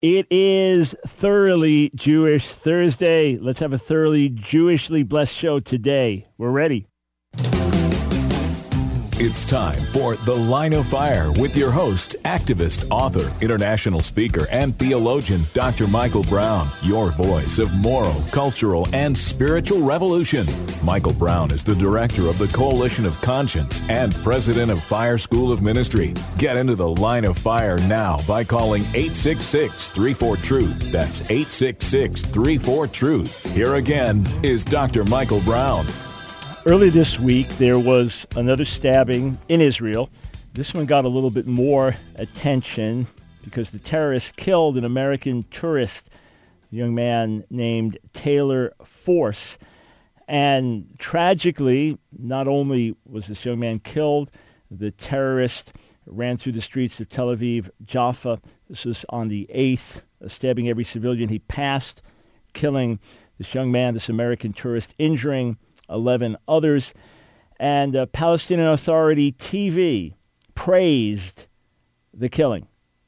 It is Thoroughly Jewish Thursday. Let's have a thoroughly Jewishly blessed show today. We're ready. It's time for The Line of Fire with your host, activist, author, international speaker, and theologian, Dr. Michael Brown, your voice of moral, cultural, and spiritual revolution. Michael Brown is the director of the Coalition of Conscience and president of Fire School of Ministry. Get into The Line of Fire now by calling 866-34-TRUTH. That's 866-34-TRUTH. Here again is Dr. Michael Brown. Early this week, there was another stabbing in Israel. This one got a little bit more attention because the terrorists killed an American tourist, a young man named Taylor Force. And tragically, not only was this young man killed, the terrorist ran through the streets of Tel Aviv, Jaffa. This was on the 8th, stabbing every civilian he passed, killing this young man, this American tourist, injuring 11 others. And Palestinian Authority TV praised the killing,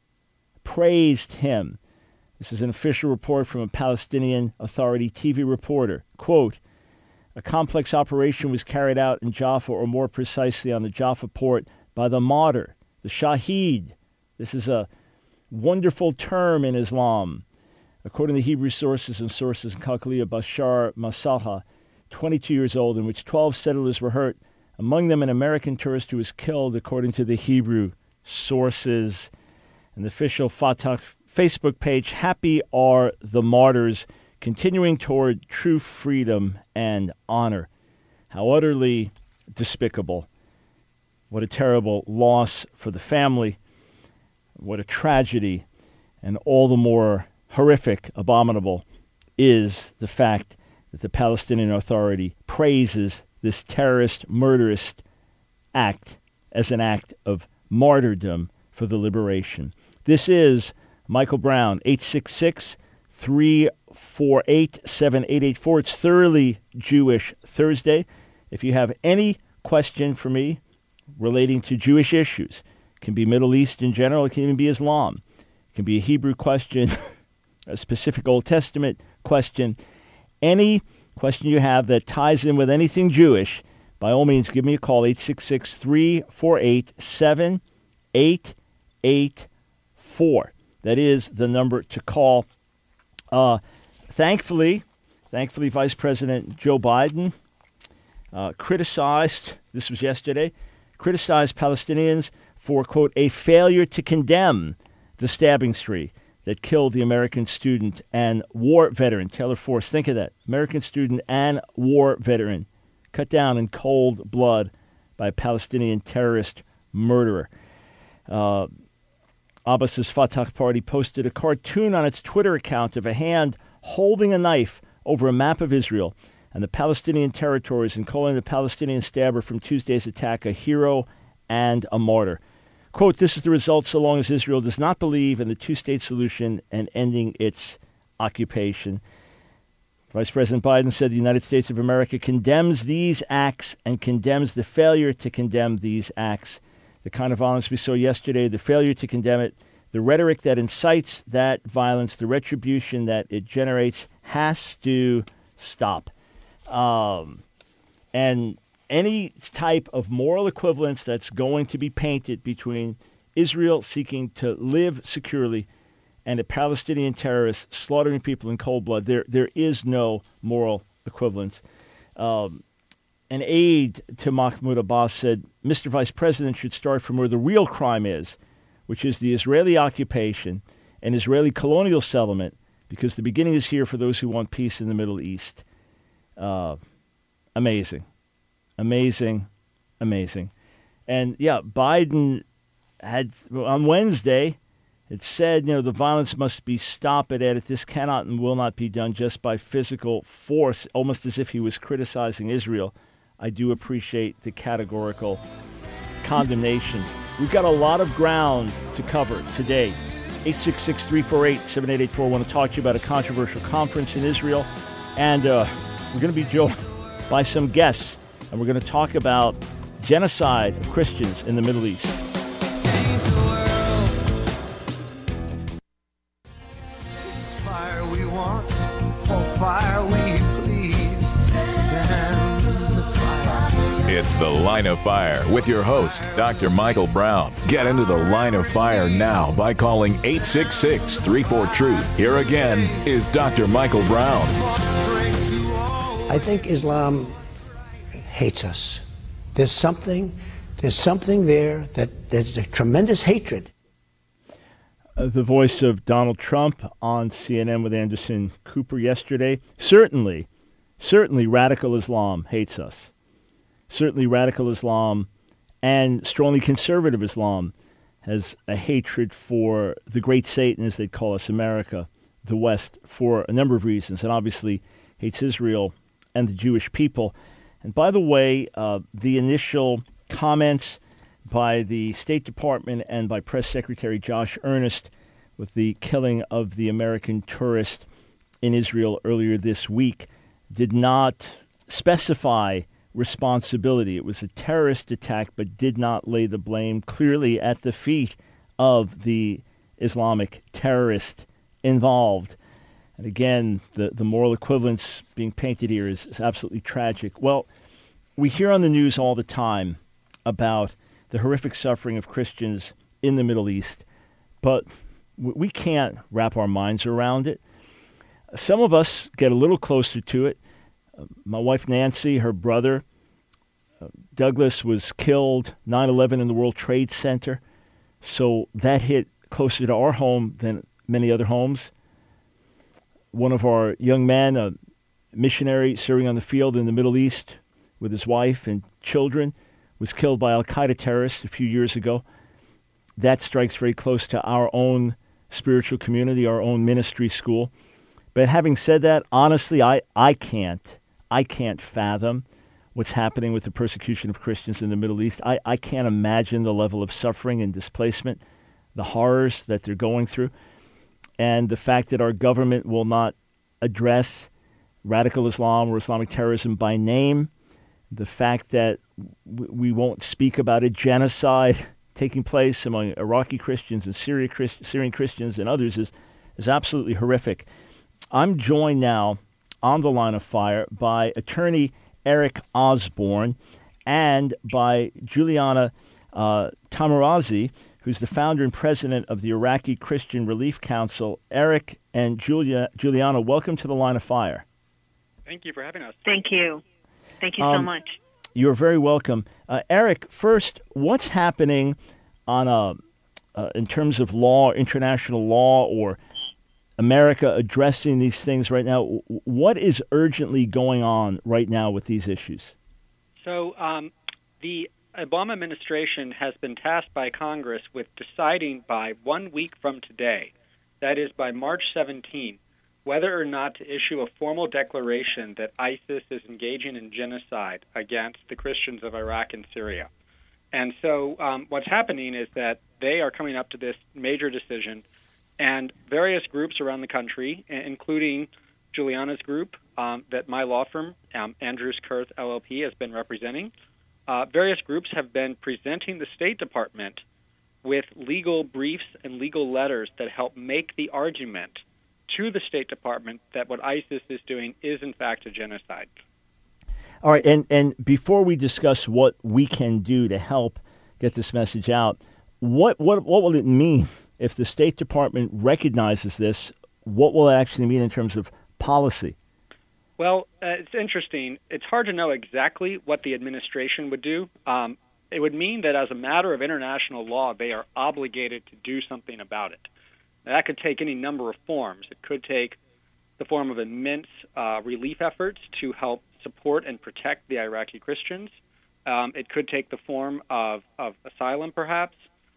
praised him. This is an official report from a Palestinian Authority TV reporter. Quote, a complex operation was carried out in Jaffa, or more precisely on the Jaffa port, by the martyr, the Shaheed. This is a wonderful term in Islam. According to Hebrew sources and sources in Kalkalia, Bashar Masaha, 22 years old, in which 12 settlers were hurt, among them an American tourist who was killed, according to the Hebrew sources. And the official Fatah Facebook page, happy are the martyrs, continuing toward true freedom and honor. How utterly despicable. What a terrible loss for the family. What a tragedy. And all the more horrific, abominable is the fact that the Palestinian Authority praises this terrorist, murderous act as an act of martyrdom for the liberation. This is Michael Brown, 866-348-7884. It's Thoroughly Jewish Thursday. If you have any question for me relating to Jewish issues, it can be Middle East in general, it can even be Islam. It can be a Hebrew question, a specific Old Testament question. Any question you have that ties in with anything Jewish, by all means, give me a call, 866-348-7884. That is the number to call. Thankfully, Vice President Joe Biden criticized, this was yesterday, criticized Palestinians for, quote, a failure to condemn the stabbing spree that killed the American student and war veteran, Taylor Force. Think of that. American student and war veteran cut down in cold blood by a Palestinian terrorist murderer. Abbas's Fatah Party posted a cartoon on its Twitter account of a hand holding a knife over a map of Israel and the Palestinian territories, and calling the Palestinian stabber from Tuesday's attack a hero and a martyr. Quote, this is the result so long as Israel does not believe in the two-state solution and ending its occupation. Vice President Biden said the United States of America condemns these acts and condemns the failure to condemn these acts. The kind of violence we saw yesterday, the failure to condemn it, the rhetoric that incites that violence, the retribution that it generates has to stop. And any type of moral equivalence that's going to be painted between Israel seeking to live securely and a Palestinian terrorist slaughtering people in cold blood, there is no moral equivalence. An aide to Mahmoud Abbas said, Mr. Vice President should start from where the real crime is, which is the Israeli occupation and Israeli colonial settlement, because the beginning is here for those who want peace in the Middle East. Amazing. Amazing. And yeah, Biden had, on Wednesday, it said, the violence must be stopped. It added, this cannot and will not be done just by physical force, almost as if he was criticizing Israel. I do appreciate the categorical condemnation. We've got a lot of ground to cover today. 866-348-7884. I want to talk to you about a controversial conference in Israel. And we're going to be joined by some guests. And we're going to talk about genocide of Christians in the Middle East. It's The Line of Fire with your host, Dr. Michael Brown. Get into the Line of Fire now by calling 866-34-TRUTH. Here again is Dr. Michael Brown. I think Islam hates us. There's something there that there's a tremendous hatred. The voice of Donald Trump on CNN with Anderson Cooper yesterday. Certainly radical Islam hates us. Certainly radical Islam and strongly conservative Islam has a hatred for the great Satan, as they call us, America, the West, for a number of reasons, and obviously hates Israel and the Jewish people. And by the way, the initial comments by the State Department and by Press Secretary Josh Earnest with the killing of the American tourist in Israel earlier this week did not specify responsibility. It was a terrorist attack, but did not lay the blame clearly at the feet of the Islamic terrorist involved. And again, the moral equivalence being painted here is absolutely tragic. Well, we hear on the news all the time about the horrific suffering of Christians in the Middle East, but we can't wrap our minds around it. Some of us get a little closer to it. My wife Nancy, her brother Douglas was killed 9/11 in the World Trade Center, so that hit closer to our home than many other homes. One of our young men, a missionary serving on the field in the Middle East with his wife and children, was killed by Al-Qaeda terrorists a few years ago. That strikes very close to our own spiritual community, our own ministry school. But having said that, honestly, I can't fathom what's happening with the persecution of Christians in the Middle East. I can't imagine the level of suffering and displacement, the horrors that they're going through, and the fact that our government will not address radical Islam or Islamic terrorism by name, the fact that we won't speak about a genocide taking place among Iraqi Christians and Syrian Christians and others is absolutely horrific. I'm joined now on the Line of Fire by attorney Eric Osborne and by Juliana Taimoorazy, who's the founder and president of the Iraqi Christian Relief Council. Eric and Juliana, welcome to the Line of Fire. Thank you for having us. Thank you. Thank you so much. You're very welcome. Eric, first, what's happening on in terms of law, international law, or America addressing these things right now? What is urgently going on right now with these issues? So the Obama administration has been tasked by Congress with deciding by 1 week from today, that is by March 17, whether or not to issue a formal declaration that ISIS is engaging in genocide against the Christians of Iraq and Syria. And so what's happening is that they are coming up to this major decision, and various groups around the country, including Juliana's group that my law firm, Andrews Kurth LLP, has been representing, various groups have been presenting the State Department with legal briefs and legal letters that help make the argument to the State Department that what ISIS is doing is, in fact, a genocide. All right, and before we discuss what we can do to help get this message out, what will it mean if the State Department recognizes this? What will it actually mean in terms of policy? Well, it's interesting. It's hard to know exactly what the administration would do. It would mean that as a matter of international law, they are obligated to do something about it. Now, that could take any number of forms. It could take the form of immense relief efforts to help support and protect the Iraqi Christians. It could take the form of asylum, perhaps.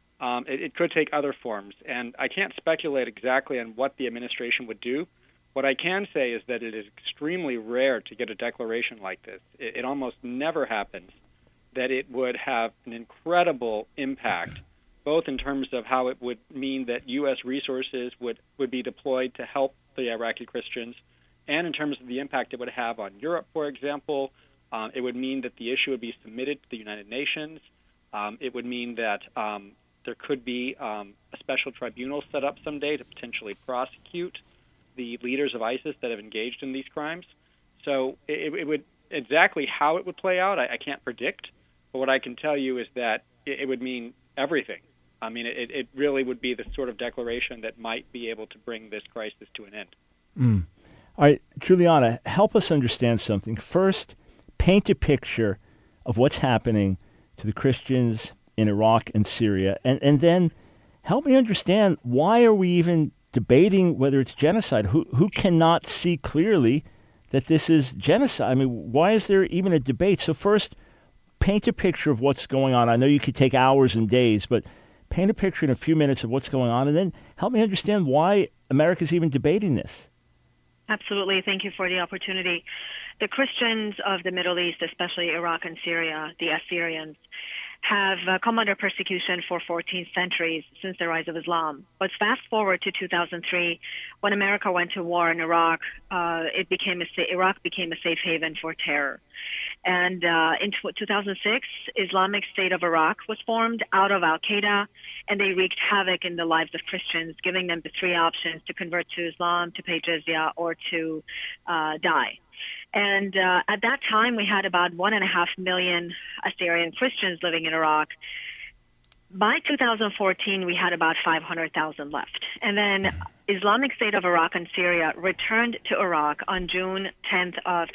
It could take other forms. And I can't speculate exactly on what the administration would do. What I can say is that it is extremely rare to get a declaration like this. It almost never happens that it would have an incredible impact, both in terms of how it would mean that U.S. resources would be deployed to help the Iraqi Christians, and in terms of the impact it would have on Europe, for example. It would mean that the issue would be submitted to the United Nations. It would mean that there could be a special tribunal set up someday to potentially prosecute the leaders of ISIS that have engaged in these crimes. So it would Exactly how it would play out, I can't predict. But what I can tell you is that it would mean everything. I mean, it really would be the sort of declaration that might be able to bring this crisis to an end. All right, Juliana, help us understand something. First, paint a picture of what's happening to the Christians in Iraq and Syria, and then help me understand, why are we even debating whether it's genocide? Who cannot see clearly that this is genocide? I mean, why is there even a debate? So first, paint a picture of what's going on. I know you could take hours and days, but paint a picture in a few minutes of what's going on, and then help me understand why America's even debating this. Absolutely. Thank you for the opportunity. The Christians of the Middle East, especially Iraq and Syria, the Assyrians, have come under persecution for 14 centuries since the rise of Islam. But fast forward to 2003, when America went to war in Iraq, Iraq became a safe haven for terror. And in 2006, Islamic State of Iraq was formed out of Al-Qaeda, and they wreaked havoc in the lives of Christians, giving them the three options: to convert to Islam, to pay jizya, or to die. And at that time, we had about 1.5 million Assyrian Christians living in Iraq. By 2014, we had about 500,000 left. And then Islamic State of Iraq and Syria returned to Iraq on June 10th of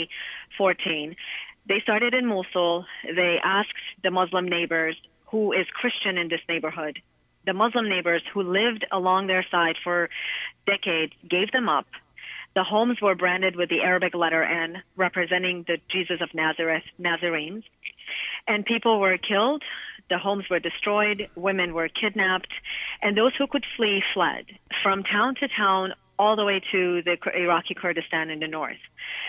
2014. They started in Mosul. They asked the Muslim neighbors, who is Christian in this neighborhood. The Muslim neighbors who lived along their side for decades gave them up. The homes were branded with the Arabic letter N, representing the Jesus of Nazareth, Nazarenes. And people were killed. The homes were destroyed. Women were kidnapped. And those who could flee fled from town to town, all the way to the Iraqi Kurdistan in the north.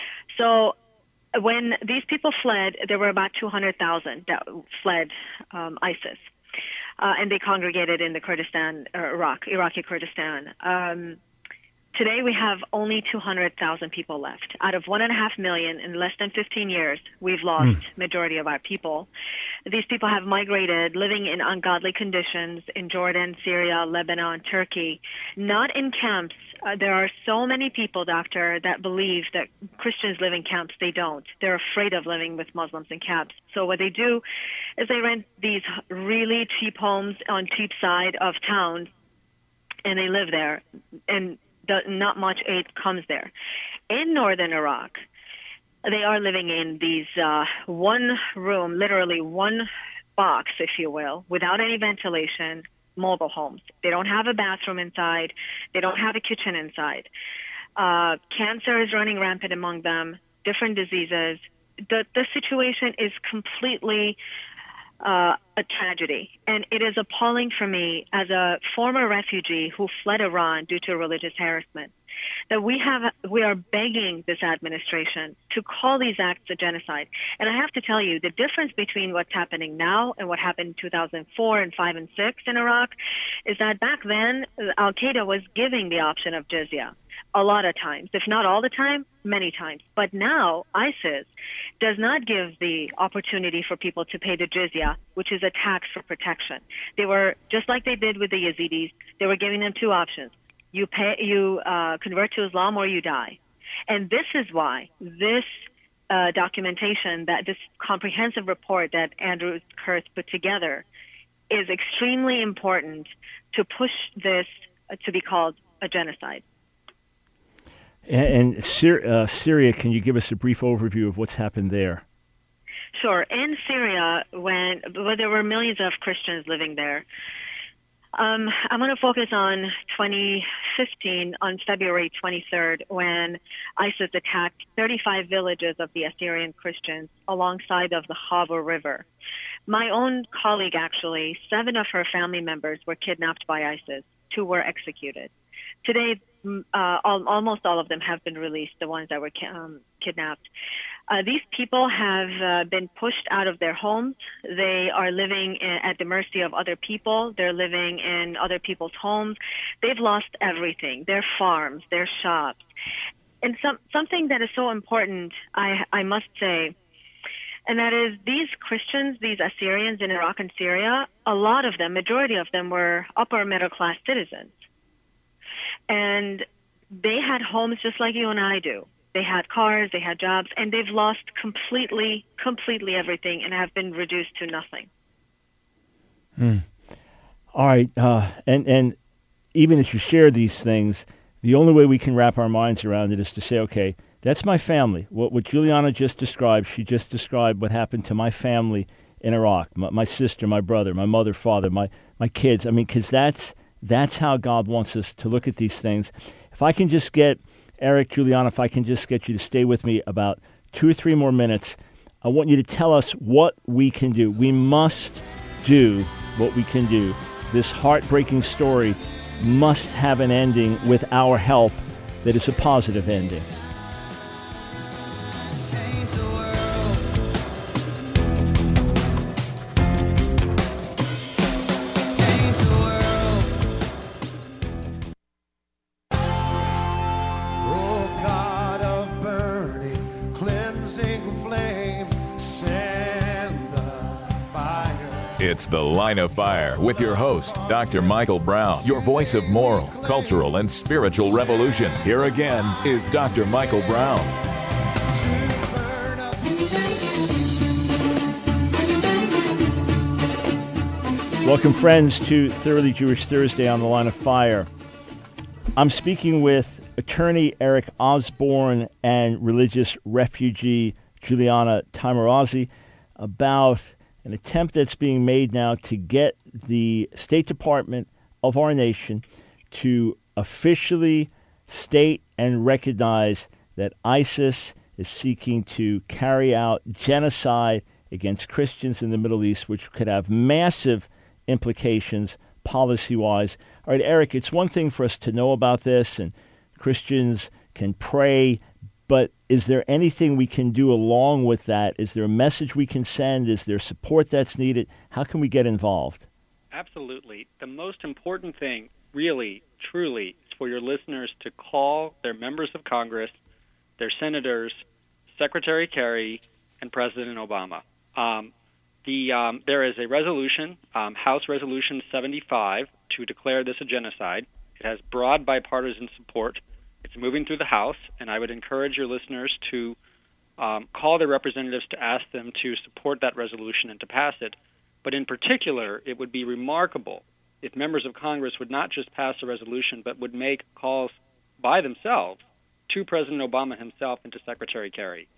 So when these people fled, there were about 200,000 that fled ISIS. And they congregated in the Kurdistan, Iraqi Kurdistan. Today, we have only 200,000 people left. Out of 1.5 million in less than 15 years, we've lost majority of our people. These people have migrated, living in ungodly conditions in Jordan, Syria, Lebanon, Turkey, not in camps. There are so many people, doctor, that believe that Christians live in camps. They don't. They're afraid of living with Muslims in camps. So what they do is they rent these really cheap homes on cheap side of towns, and they live there. And not much aid comes there. In northern Iraq, they are living in these one room, literally one box, if you will, without any ventilation, mobile homes. They don't have a bathroom inside. They don't have a kitchen inside. Cancer is running rampant among them, different diseases. The situation is completely a tragedy. And it is appalling for me, as a former refugee who fled Iran due to religious harassment, that we are begging this administration to call these acts a genocide. And I have to tell you, the difference between what's happening now and what happened in 2004 and 5 and 6 in Iraq is that back then, Al-Qaeda was giving the option of jizya a lot of times, if not all the time, many times. But now ISIS does not give the opportunity for people to pay the jizya, which is a tax for protection. They were, just like they did with the Yazidis, they were giving them two options. You convert to Islam or you die. And this is why this documentation, that this comprehensive report that Andrew Kurth put together, is extremely important to push this to be called a genocide. And Syria, can you give us a brief overview of what's happened there? Sure. In Syria, when there were millions of Christians living there, I'm going to focus on 2015, on February 23rd, when ISIS attacked 35 villages of the Assyrian Christians alongside of the Habur River. My own colleague, actually, 7 of her family members were kidnapped by ISIS. 2 were executed. Today, almost all of them have been released, the ones that were kidnapped. These people have been pushed out of their homes. They are living at the mercy of other people. They're living in other people's homes. They've lost everything, their farms, their shops. And something that is so important, I must say, and that is these Christians, these Assyrians in Iraq and Syria, a lot of them, majority of them, were upper middle class citizens. And they had homes just like you and I do. They had cars, they had jobs, and they've lost completely everything and have been reduced to nothing. All right, and even as you share these things, the only way we can wrap our minds around it is to say, okay, that's my family. What Juliana just described, she just described what happened to my family in Iraq, my sister, my brother, my mother, father, my kids. I mean, because that's how God wants us to look at these things. If I can just get, Eric, Juliana, if I can just get you to stay with me about 2 or 3 more minutes, I want you to tell us what we can do. We must do what we can do. This heartbreaking story must have an ending with our help that is a positive ending. It's The Line of Fire with your host, Dr. Michael Brown, your voice of moral, cultural, and spiritual revolution. Here again is Dr. Michael Brown. Welcome, friends, to Thoroughly Jewish Thursday on The Line of Fire. I'm speaking with attorney Eric Osborne and religious refugee Juliana Taimoorazy about an attempt that's being made now to get the State Department of our nation to officially state and recognize that ISIS is seeking to carry out genocide against Christians in the Middle East, which could have massive implications policy-wise. All right, Eric, it's one thing for us to know about this, and Christians can pray, but is there anything we can do along with that? Is there a message we can send? Is there support that's needed? How can we get involved? Absolutely. The most important thing, really, truly, is for your listeners to call their members of Congress, their senators, Secretary Kerry, and President Obama. There is a resolution, House Resolution 75, to declare this a genocide. It has broad bipartisan support. It's moving through the House, and I would encourage your listeners to call their representatives to ask them to support that resolution and to pass it. But in particular, it would be remarkable if members of Congress would not just pass a resolution, but would make calls by themselves to President Obama himself and to Secretary Kerry.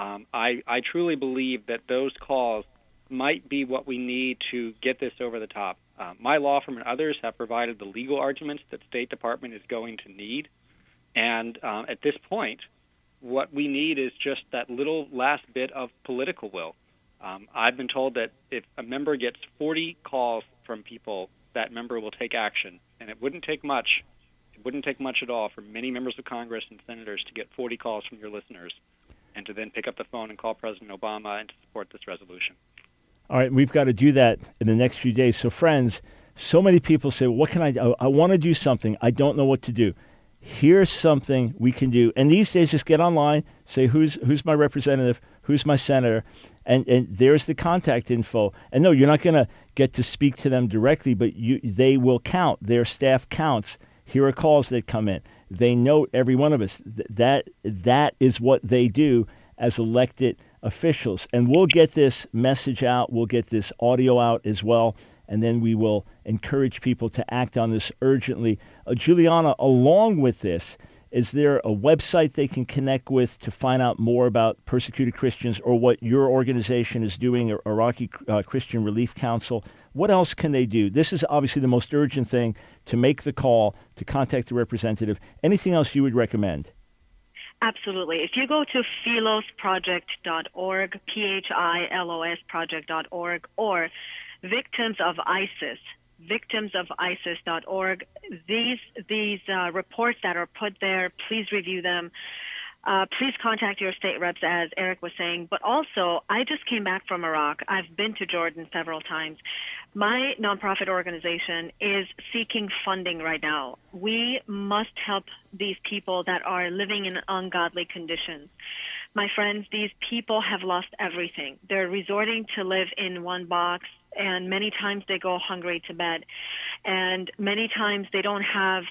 I truly believe that those calls might be what we need to get this over the top. My law firm and others have provided the legal arguments that State Department is going to need. And at this point, what we need is just that little last bit of political will. I've been told that if a member gets 40 calls from people, that member will take action. And it wouldn't take much. It wouldn't take much at all for many members of Congress and senators to get 40 calls from your listeners and to then pick up the phone and call President Obama and to support this resolution. All right, we've got to do that in the next few days. So, friends, so many people say, well, what can I do? I want to do something. I don't know what to do. Here's something we can do. And these days, just get online, say, who's my representative, who's my senator, and there's the contact info. And no, you're not going to get to speak to them directly, but they will count. Their staff counts. Here are calls that come in. They note every one of us. That is what they do as elected officials. And we'll get this message out. We'll get this audio out as well. And then we will encourage people to act on this urgently. Juliana, along with this, is there a website they can connect with to find out more about persecuted Christians or what your organization is doing, or Iraqi Christian Relief Council? What else can they do? This is obviously the most urgent thing, to make the call, to contact the representative. Anything else you would recommend? Absolutely. If you go to philosproject.org, philosproject.org, or victimsofisis.org, these reports that are put there, please review them. Please contact your state reps, as Eric was saying. But also, I just came back from Iraq. I've been to Jordan several times. My nonprofit organization is seeking funding right now. We must help these people that are living in ungodly conditions. My friends, these people have lost everything. They're resorting to live in one box, and many times they go hungry to bed. and many times they don't have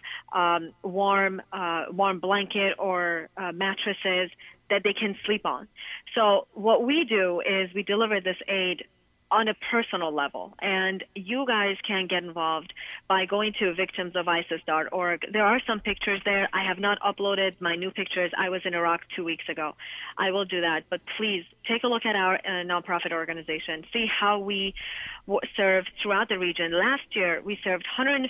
warm blanket or mattresses that they can sleep on. So what we do is we deliver this aid on a personal level, and you guys can get involved by going to victimsofisis.org. There are some pictures there. I have not uploaded my new pictures. I was in Iraq 2 weeks ago. I will do that, but please take a look at our nonprofit organization. See how we serve throughout the region. Last year, we served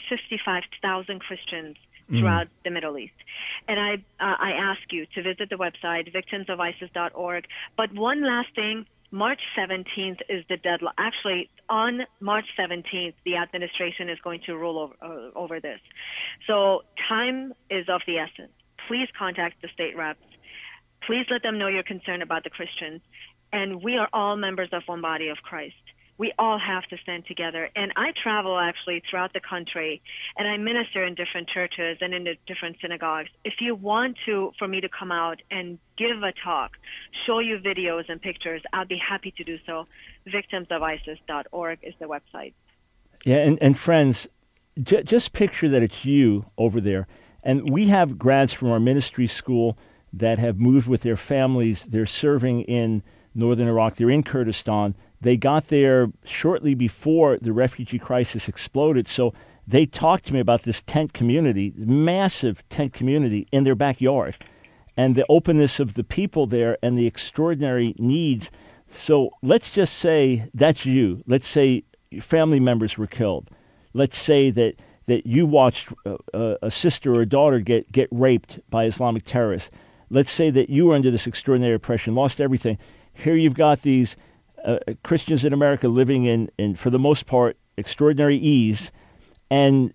155,000 Christians throughout the Middle East. And I ask you to visit the website, victimsofisis.org. But one last thing, March 17th is the deadline. Actually, on March 17th, the administration is going to rule over this. So time is of the essence. Please contact the state reps. Please let them know you're concerned about the Christians. And we are all members of one body of Christ. We all have to stand together. And I travel actually throughout the country, and I minister in different churches and in the different synagogues. If you want for me to come out and give a talk, show you videos and pictures, I'll be happy to do so. Victimsofisis.org is the website. Yeah, and friends, just picture that it's you over there. And we have grads from our ministry school that have moved with their families. They're serving in northern Iraq. They're in Kurdistan. They got there shortly before the refugee crisis exploded, so they talked to me about this tent community, massive tent community in their backyard, and the openness of the people there and the extraordinary needs. So let's just say that's you. Let's say your family members were killed. Let's say that you watched a sister or a daughter get raped by Islamic terrorists. Let's say that you were under this extraordinary oppression, lost everything. Here you've got these Christians in America living in, for the most part, extraordinary ease, and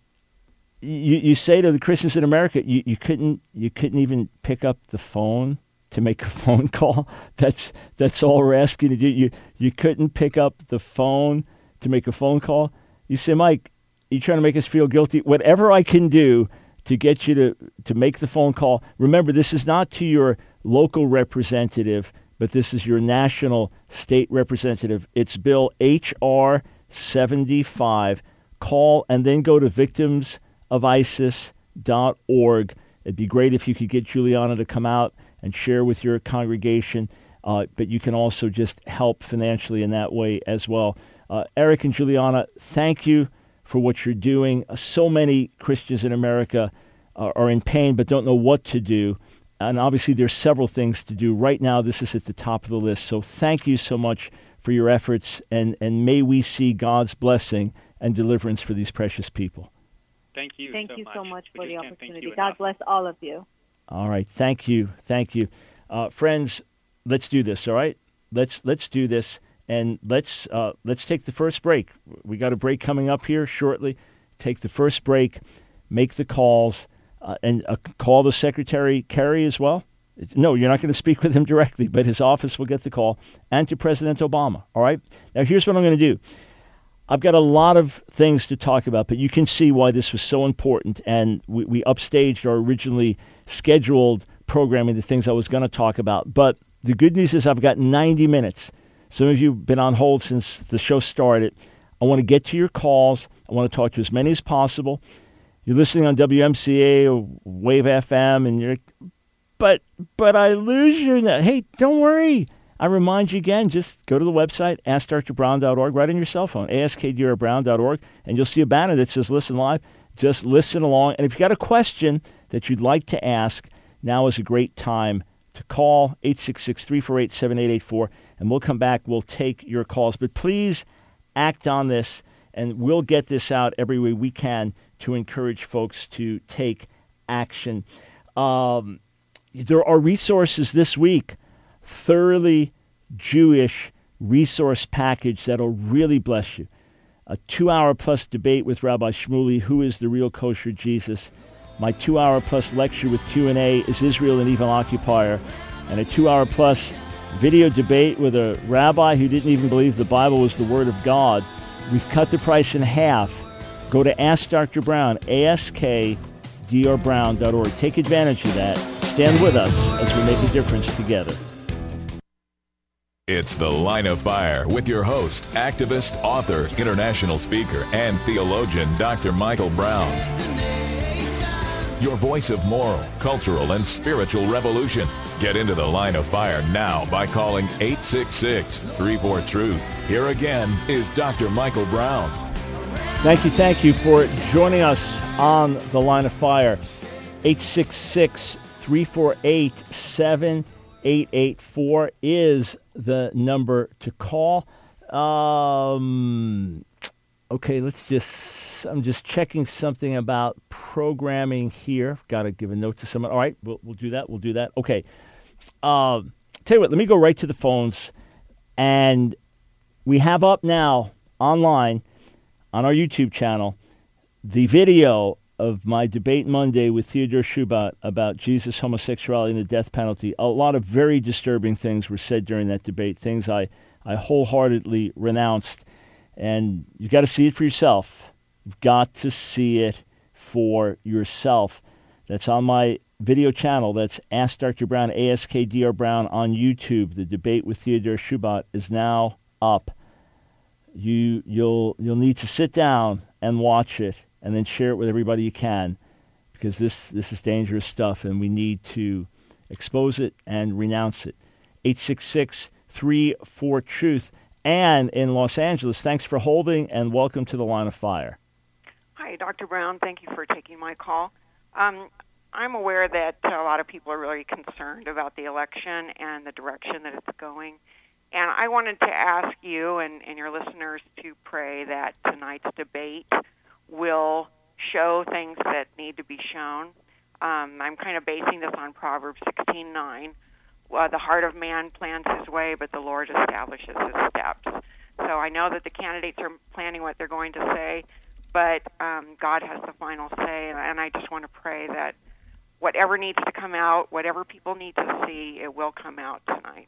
you say to the Christians in America, you couldn't even pick up the phone to make a phone call. That's all we're asking you to do. You couldn't pick up the phone to make a phone call. You say, Mike, you're trying to make us feel guilty. Whatever I can do to get you to make the phone call. Remember, this is not to your local representative, but this is your national state representative. It's Bill H.R. 75. Call and then go to victimsofisis.org. It'd be great if you could get Juliana to come out and share with your congregation, but you can also just help financially in that way as well. Eric and Juliana, thank you for what you're doing. So many Christians in America are in pain but don't know what to do. And obviously there's several things to do. Right now, this is at the top of the list. So thank you so much for your efforts, and may we see God's blessing and deliverance for these precious people. Thank you so much for the opportunity. God bless all of you. All right. Thank you. Friends, let's do this, all right? Let's do this, and let's take the first break. We got a break coming up here shortly. Take the first break, make the calls, and call the Secretary Kerry as well. No, you're not going to speak with him directly, but his office will get the call, and to President Obama. All right? Now, here's what I'm going to do. I've got a lot of things to talk about, but you can see why this was so important, and we upstaged our originally scheduled programming, the things I was going to talk about. But the good news is I've got 90 minutes. Some of you have been on hold since the show started. I want to get to your calls. I want to talk to as many as possible. You're listening on WMCA or Wave FM, and you're, but I lose your net. Hey, don't worry. I remind you again, just go to the website, AskDrBrown.org, right on your cell phone, AskDrBrown.org, and you'll see a banner that says Listen Live. Just listen along. And if you've got a question that you'd like to ask, now is a great time to call 866-348-7884, and we'll come back. We'll take your calls. But please act on this, and we'll get this out every way we can to encourage folks to take action. There are resources this week, Thoroughly Jewish resource package that'll really bless you. A 2-hour-plus debate with Rabbi Shmuley, who is the real kosher Jesus. My 2-hour-plus lecture with Q&A, Is Israel an Evil Occupier? And a 2-hour-plus video debate with a rabbi who didn't even believe the Bible was the Word of God. We've cut the price in half. Go to Ask Dr. Brown, AskDrBrown.org. Take advantage of that. Stand with us as we make a difference together. It's The Line of Fire with your host, activist, author, international speaker, and theologian, Dr. Michael Brown. Your voice of moral, cultural, and spiritual revolution. Get into The Line of Fire now by calling 866-34-TRUTH. Here again is Dr. Michael Brown. Thank you for joining us on The Line of Fire. 866-348-7884 is the number to call. Okay, I'm just checking something about programming here. Got to give a note to someone. All right, we'll do that. Okay. Tell you what, let me go right to the phones. And we have up now online on our YouTube channel the video of my debate Monday with Theodore Shubat about Jesus, homosexuality, and the death penalty. A lot of very disturbing things were said during that debate, things I wholeheartedly renounced. And you've got to see it for yourself. You've got to see it for yourself. That's on my video channel. That's Ask Dr. Brown, ASKDR Brown on YouTube. The debate with Theodore Shubat is now up. You'll need to sit down and watch it, and then share it with everybody you can, because this is dangerous stuff, and we need to expose it and renounce it. 866-34-TRUTH. Anne in Los Angeles, thanks for holding, and welcome to The Line of Fire. Hi, Dr. Brown. Thank you for taking my call. I'm aware that a lot of people are really concerned about the election and the direction that it's going. And I wanted to ask you and your listeners to pray that tonight's debate will show things that need to be shown. I'm kind of basing this on Proverbs 16:9. The heart of man plans his way, but the Lord establishes his steps. So I know that the candidates are planning what they're going to say, but God has the final say, and I just want to pray that whatever needs to come out, whatever people need to see, it will come out tonight.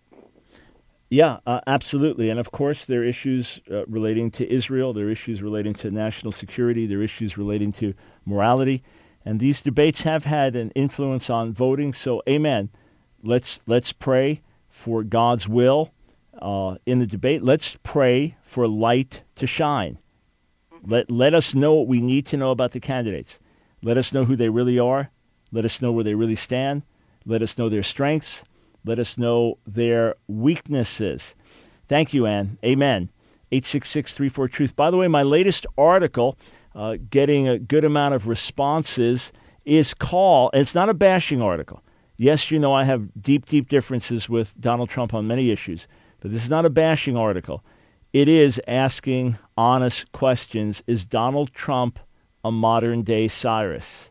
Yeah, absolutely. And of course, there are issues relating to Israel. There are issues relating to national security. There are issues relating to morality. And these debates have had an influence on voting. So, amen. Let's pray for God's will in the debate. Let's pray for light to shine. Let us know what we need to know about the candidates. Let us know who they really are. Let us know where they really stand. Let us know their strengths. Let us know their weaknesses. Thank you, Ann. Amen. 866-34-TRUTH. By the way, my latest article, getting a good amount of responses, is called, it's not a bashing article. Yes, you know I have deep differences with Donald Trump on many issues, but this is not a bashing article. It is asking honest questions. Is Donald Trump a modern-day Cyrus?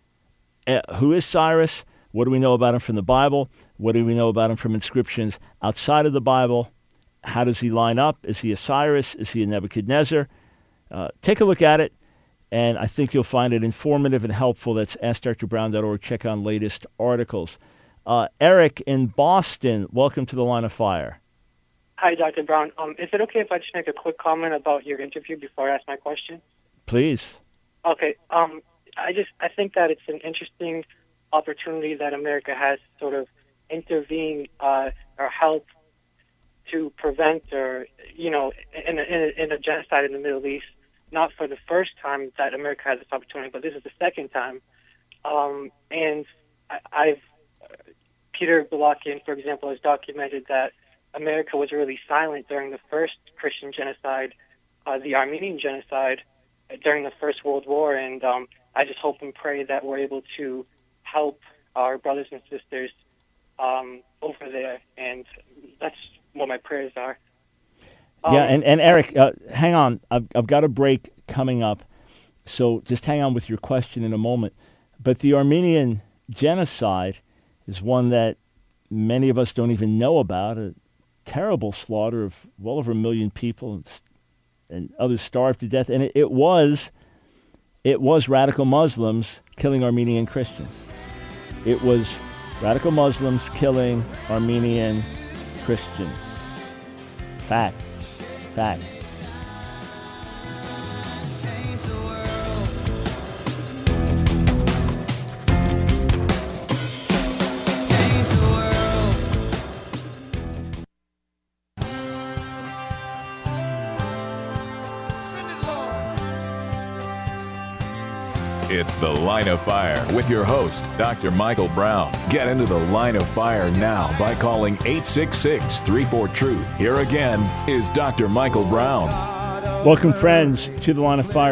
Who is Cyrus? What do we know about him from the Bible? What do we know about him from inscriptions outside of the Bible? How does he line up? Is he a Cyrus? Is he a Nebuchadnezzar? Take a look at it, and I think you'll find it informative and helpful. That's AskDrBrown.org. Check on latest articles. Eric in Boston, welcome to The Line of Fire. Hi, Dr. Brown. Is it okay if I just make a quick comment about your interview before I ask my question? Please. Okay. I think that it's an interesting opportunity that America has to sort of intervene or help to prevent in a genocide in the Middle East. Not for the first time that America has this opportunity, but this is the second time. And Peter Balakian, for example, has documented that America was really silent during the first Christian genocide, the Armenian genocide, during the First World War. And I just hope and pray that we're able to help our brothers and sisters over there. And that's what my prayers are. And Eric, hang on. I've got a break coming up, so just hang on with your question in a moment. But the Armenian genocide is one that many of us don't even know about, a terrible slaughter of well over 1 million people and others starved to death. And it was radical Muslims killing Armenian Christians. It was radical Muslims killing Armenian Christians. Fact. It's The Line of Fire with your host, Dr. Michael Brown. Get into the Line of Fire now by calling 866-34-TRUTH. Here again is Dr. Michael Brown. Welcome, friends, to the Line of Fire,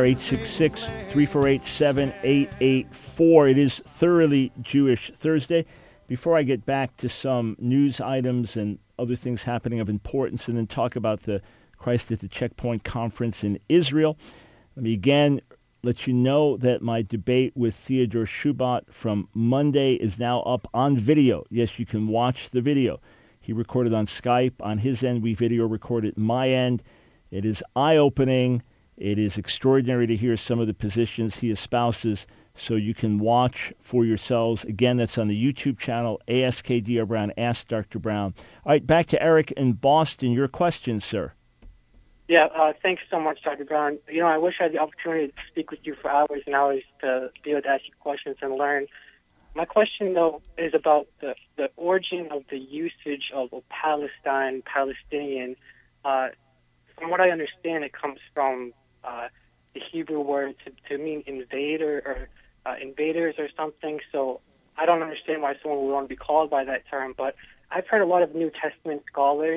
866-348-7884. It is Thoroughly Jewish Thursday. Before I get back to some news items and other things happening of importance and then talk about the Christ at the Checkpoint Conference in Israel, let me again let you know that my debate with Theodore Shubat from Monday is now up on video. Yes, you can watch the video. He recorded on Skype. On his end, we video recorded my end. It is eye-opening. It is extraordinary to hear some of the positions he espouses, so you can watch for yourselves. Again, that's on the YouTube channel, AskDR Brown, Ask Dr. Brown. All right, back to Eric in Boston. Your question, sir. Yeah, thanks so much, Dr. Brown. You know, I wish I had the opportunity to speak with you for hours and hours to be able to ask you questions and learn. My question, though, is about the origin of the usage of Palestine, Palestinian. From what I understand, it comes from the Hebrew word to mean invader or invaders or something. So I don't understand why someone would want to be called by that term. But I've heard a lot of New Testament scholars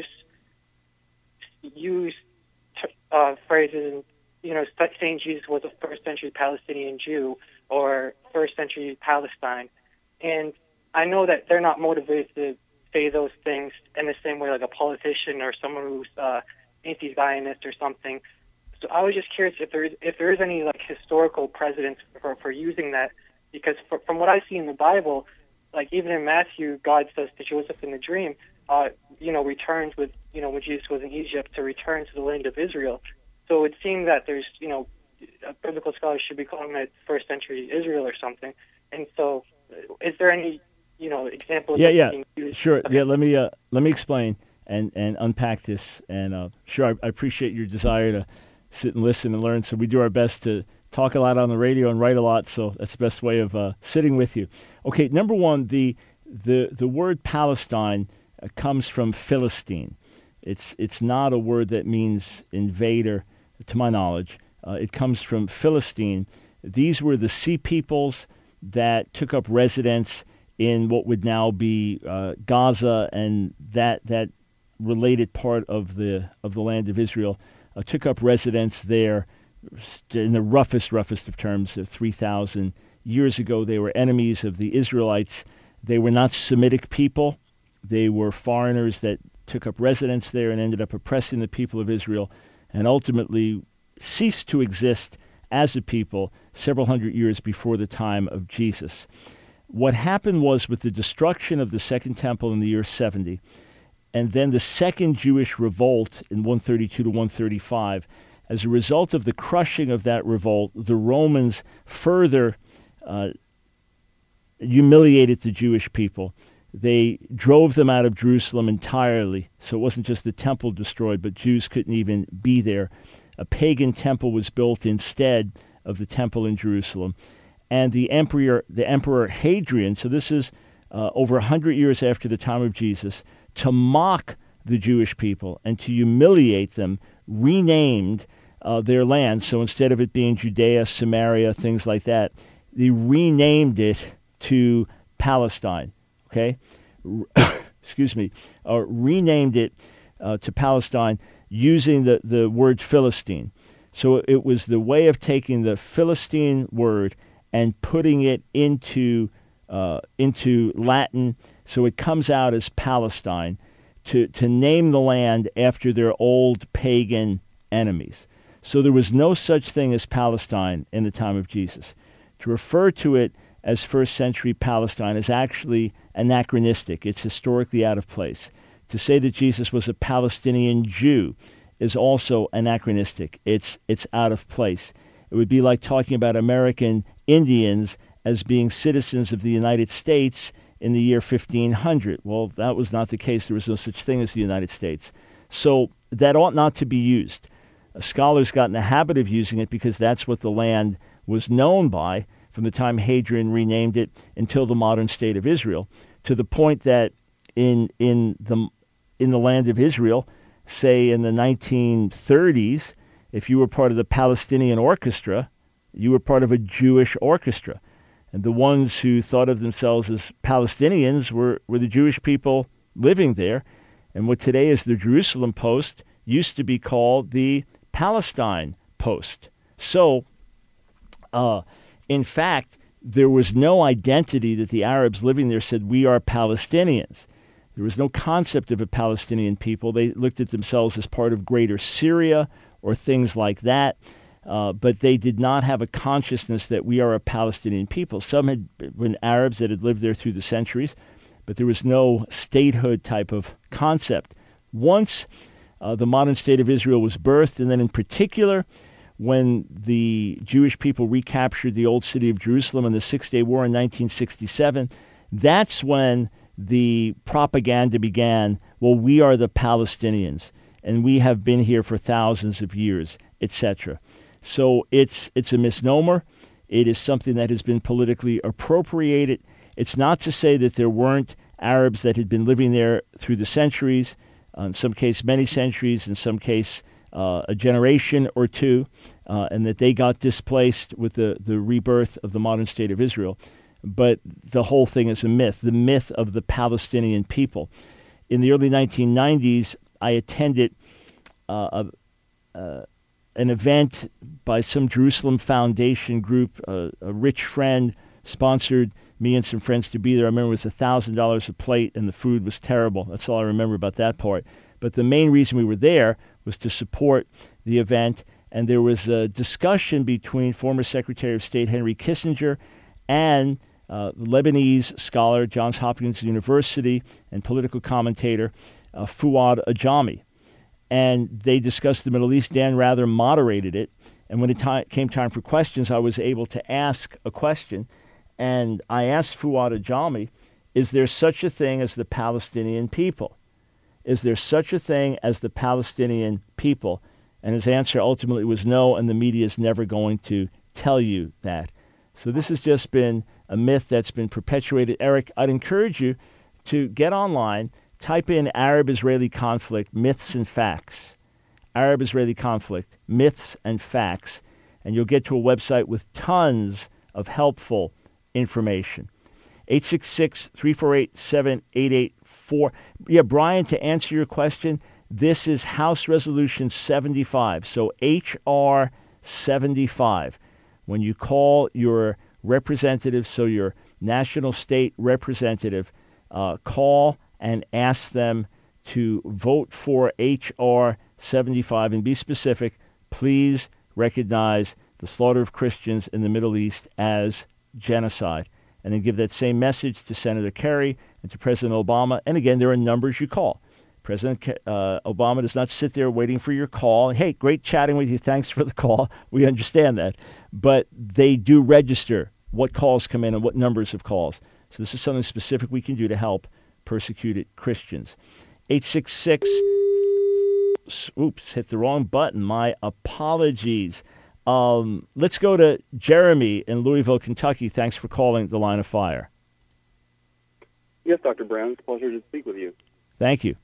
use phrases, you know, saying Jesus was a first-century Palestinian Jew or first-century Palestine. And I know that they're not motivated to say those things in the same way like a politician or someone who's anti-Zionist or something. So I was just curious if there is any like historical precedence for using that, because from what I see in the Bible, like even in Matthew, God says to Joseph in the dream, returns with, when Jesus was in Egypt, to return to the land of Israel. So it seemed that there's, biblical scholars should be calling it first century Israel or something. And so is there any, examples? Yeah. Used? Sure. Okay. Yeah. Let me explain and unpack this. And sure, I appreciate your desire to sit and listen and learn. So we do our best to talk a lot on the radio and write a lot. So that's the best way of sitting with you. Okay. Number one, the word Palestine comes from Philistine. It's not a word that means invader, to my knowledge. It comes from Philistine. These were the sea peoples that took up residence in what would now be Gaza and that related part of the land of Israel. Took up residence there in the roughest of terms. 3,000 years ago, they were enemies of the Israelites. They were not Semitic people. They were foreigners that took up residence there and ended up oppressing the people of Israel, and ultimately ceased to exist as a people several hundred years before the time of Jesus. What happened was, with the destruction of the Second Temple in the year 70, and then the Second Jewish Revolt in 132 to 135, as a result of the crushing of that revolt, the Romans further humiliated the Jewish people. They drove them out of Jerusalem entirely. So it wasn't just the temple destroyed, but Jews couldn't even be there. A pagan temple was built instead of the temple in Jerusalem. And the Emperor Hadrian, so this is over 100 years after the time of Jesus, to mock the Jewish people and to humiliate them, renamed their land. So instead of it being Judea, Samaria, things like that, they renamed it to Palestine. Okay, renamed it to Palestine using the word Philistine. So it was the way of taking the Philistine word and putting it into Latin, so it comes out as Palestine, to name the land after their old pagan enemies. So there was no such thing as Palestine in the time of Jesus. To refer to it as first century Palestine is actually anachronistic. It's historically out of place. To say that Jesus was a Palestinian Jew is also anachronistic. It's out of place. It would be like talking about American Indians as being citizens of the United States in the year 1500. Well, that was not the case. There was no such thing as the United States. So that ought not to be used. Scholars got in the habit of using it because that's what the land was known by from the time Hadrian renamed it until the modern state of Israel, to the point that in the land of Israel, say in the 1930s, if you were part of the Palestinian Orchestra, you were part of a Jewish orchestra. And the ones who thought of themselves as Palestinians were the Jewish people living there. And what today is the Jerusalem Post used to be called the Palestine Post. So, in fact, there was no identity that the Arabs living there said, we are Palestinians. There was no concept of a Palestinian people. They looked at themselves as part of greater Syria or things like that. But they did not have a consciousness that we are a Palestinian people. Some had been Arabs that had lived there through the centuries, but there was no statehood type of concept. Once the modern state of Israel was birthed, and then in particular, when the Jewish people recaptured the old city of Jerusalem in the Six-Day War in 1967, that's when the propaganda began, well, we are the Palestinians, and we have been here for thousands of years, etc. So it's a misnomer. It is something that has been politically appropriated. It's not to say that there weren't Arabs that had been living there through the centuries, in some case many centuries, in some case a generation or two, and that they got displaced with the rebirth of the modern state of Israel. But the whole thing is a myth, the myth of the Palestinian people. In the early 1990s, I attended an event by some Jerusalem Foundation group. A rich friend sponsored me and some friends to be there. I remember it was $1,000 a plate, and the food was terrible. That's all I remember about that part. But the main reason we were there was to support the event, and there was a discussion between former Secretary of State Henry Kissinger and the Lebanese scholar, Johns Hopkins University, and political commentator Fuad Ajami. And they discussed the Middle East. Dan Rather moderated it. And when it came time for questions, I was able to ask a question. And I asked Fuad Ajami, is there such a thing as the Palestinian people? Is there such a thing as the Palestinian people? And his answer ultimately was no, and the media is never going to tell you that. So this has just been a myth that's been perpetuated. Eric, I'd encourage you to get online, type in Arab-Israeli conflict, myths and facts. Arab-Israeli conflict, myths and facts, and you'll get to a website with tons of helpful information. 866-348-7884. Yeah, Brian, to answer your question, this is House Resolution 75, so H.R. 75. When you call your representative, so your national state representative, call and ask them to vote for H.R. 75 and be specific. Please recognize the slaughter of Christians in the Middle East as genocide. And then give that same message to Senator Kerry and to President Obama. And again, there are numbers you call. President Obama does not sit there waiting for your call. Hey, great chatting with you. Thanks for the call. We understand that. But they do register what calls come in and what numbers of calls. So this is something specific we can do to help persecuted Christians. 866, oops, hit the wrong button. My apologies. Let's go to Jeremy in Louisville, Kentucky. Thanks for calling The Line of Fire. Yes, Dr. Brown. It's a pleasure to speak with you. Thank you.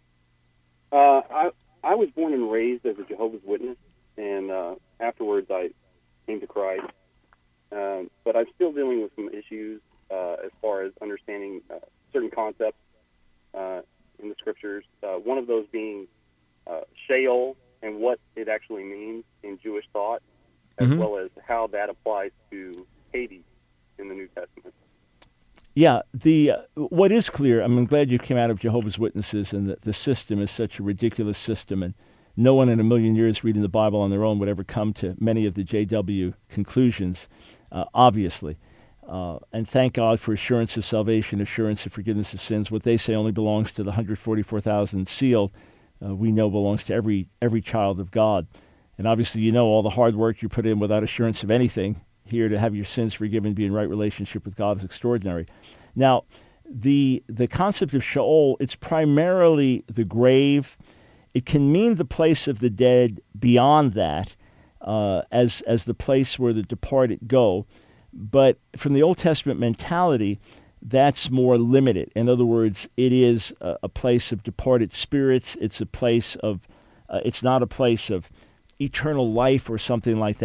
I was born and raised as a Jehovah's Witness, and afterwards I came to Christ. But I'm still dealing with some issues as far as understanding certain concepts in the Scriptures. One of those being Sheol and what it actually means in Jewish thought, as well as how that applies to Hades in the New Testament. Yeah, what is clear, I'm glad you came out of Jehovah's Witnesses, and that the system is such a ridiculous system, and no one in a million years reading the Bible on their own would ever come to many of the JW conclusions, obviously. And thank God for assurance of salvation, assurance of forgiveness of sins. What they say only belongs to the 144,000 sealed. We know belongs to every child of God. And obviously, you know all the hard work you put in without assurance of anything. Here to have your sins forgiven, be in right relationship with God is extraordinary. Now, the concept of Sheol, it's primarily the grave. It can mean the place of the dead beyond that, as the place where the departed go. But from the Old Testament mentality, that's more limited. In other words, it is a place of departed spirits. It's a place of, it's not a place of eternal life or something like that.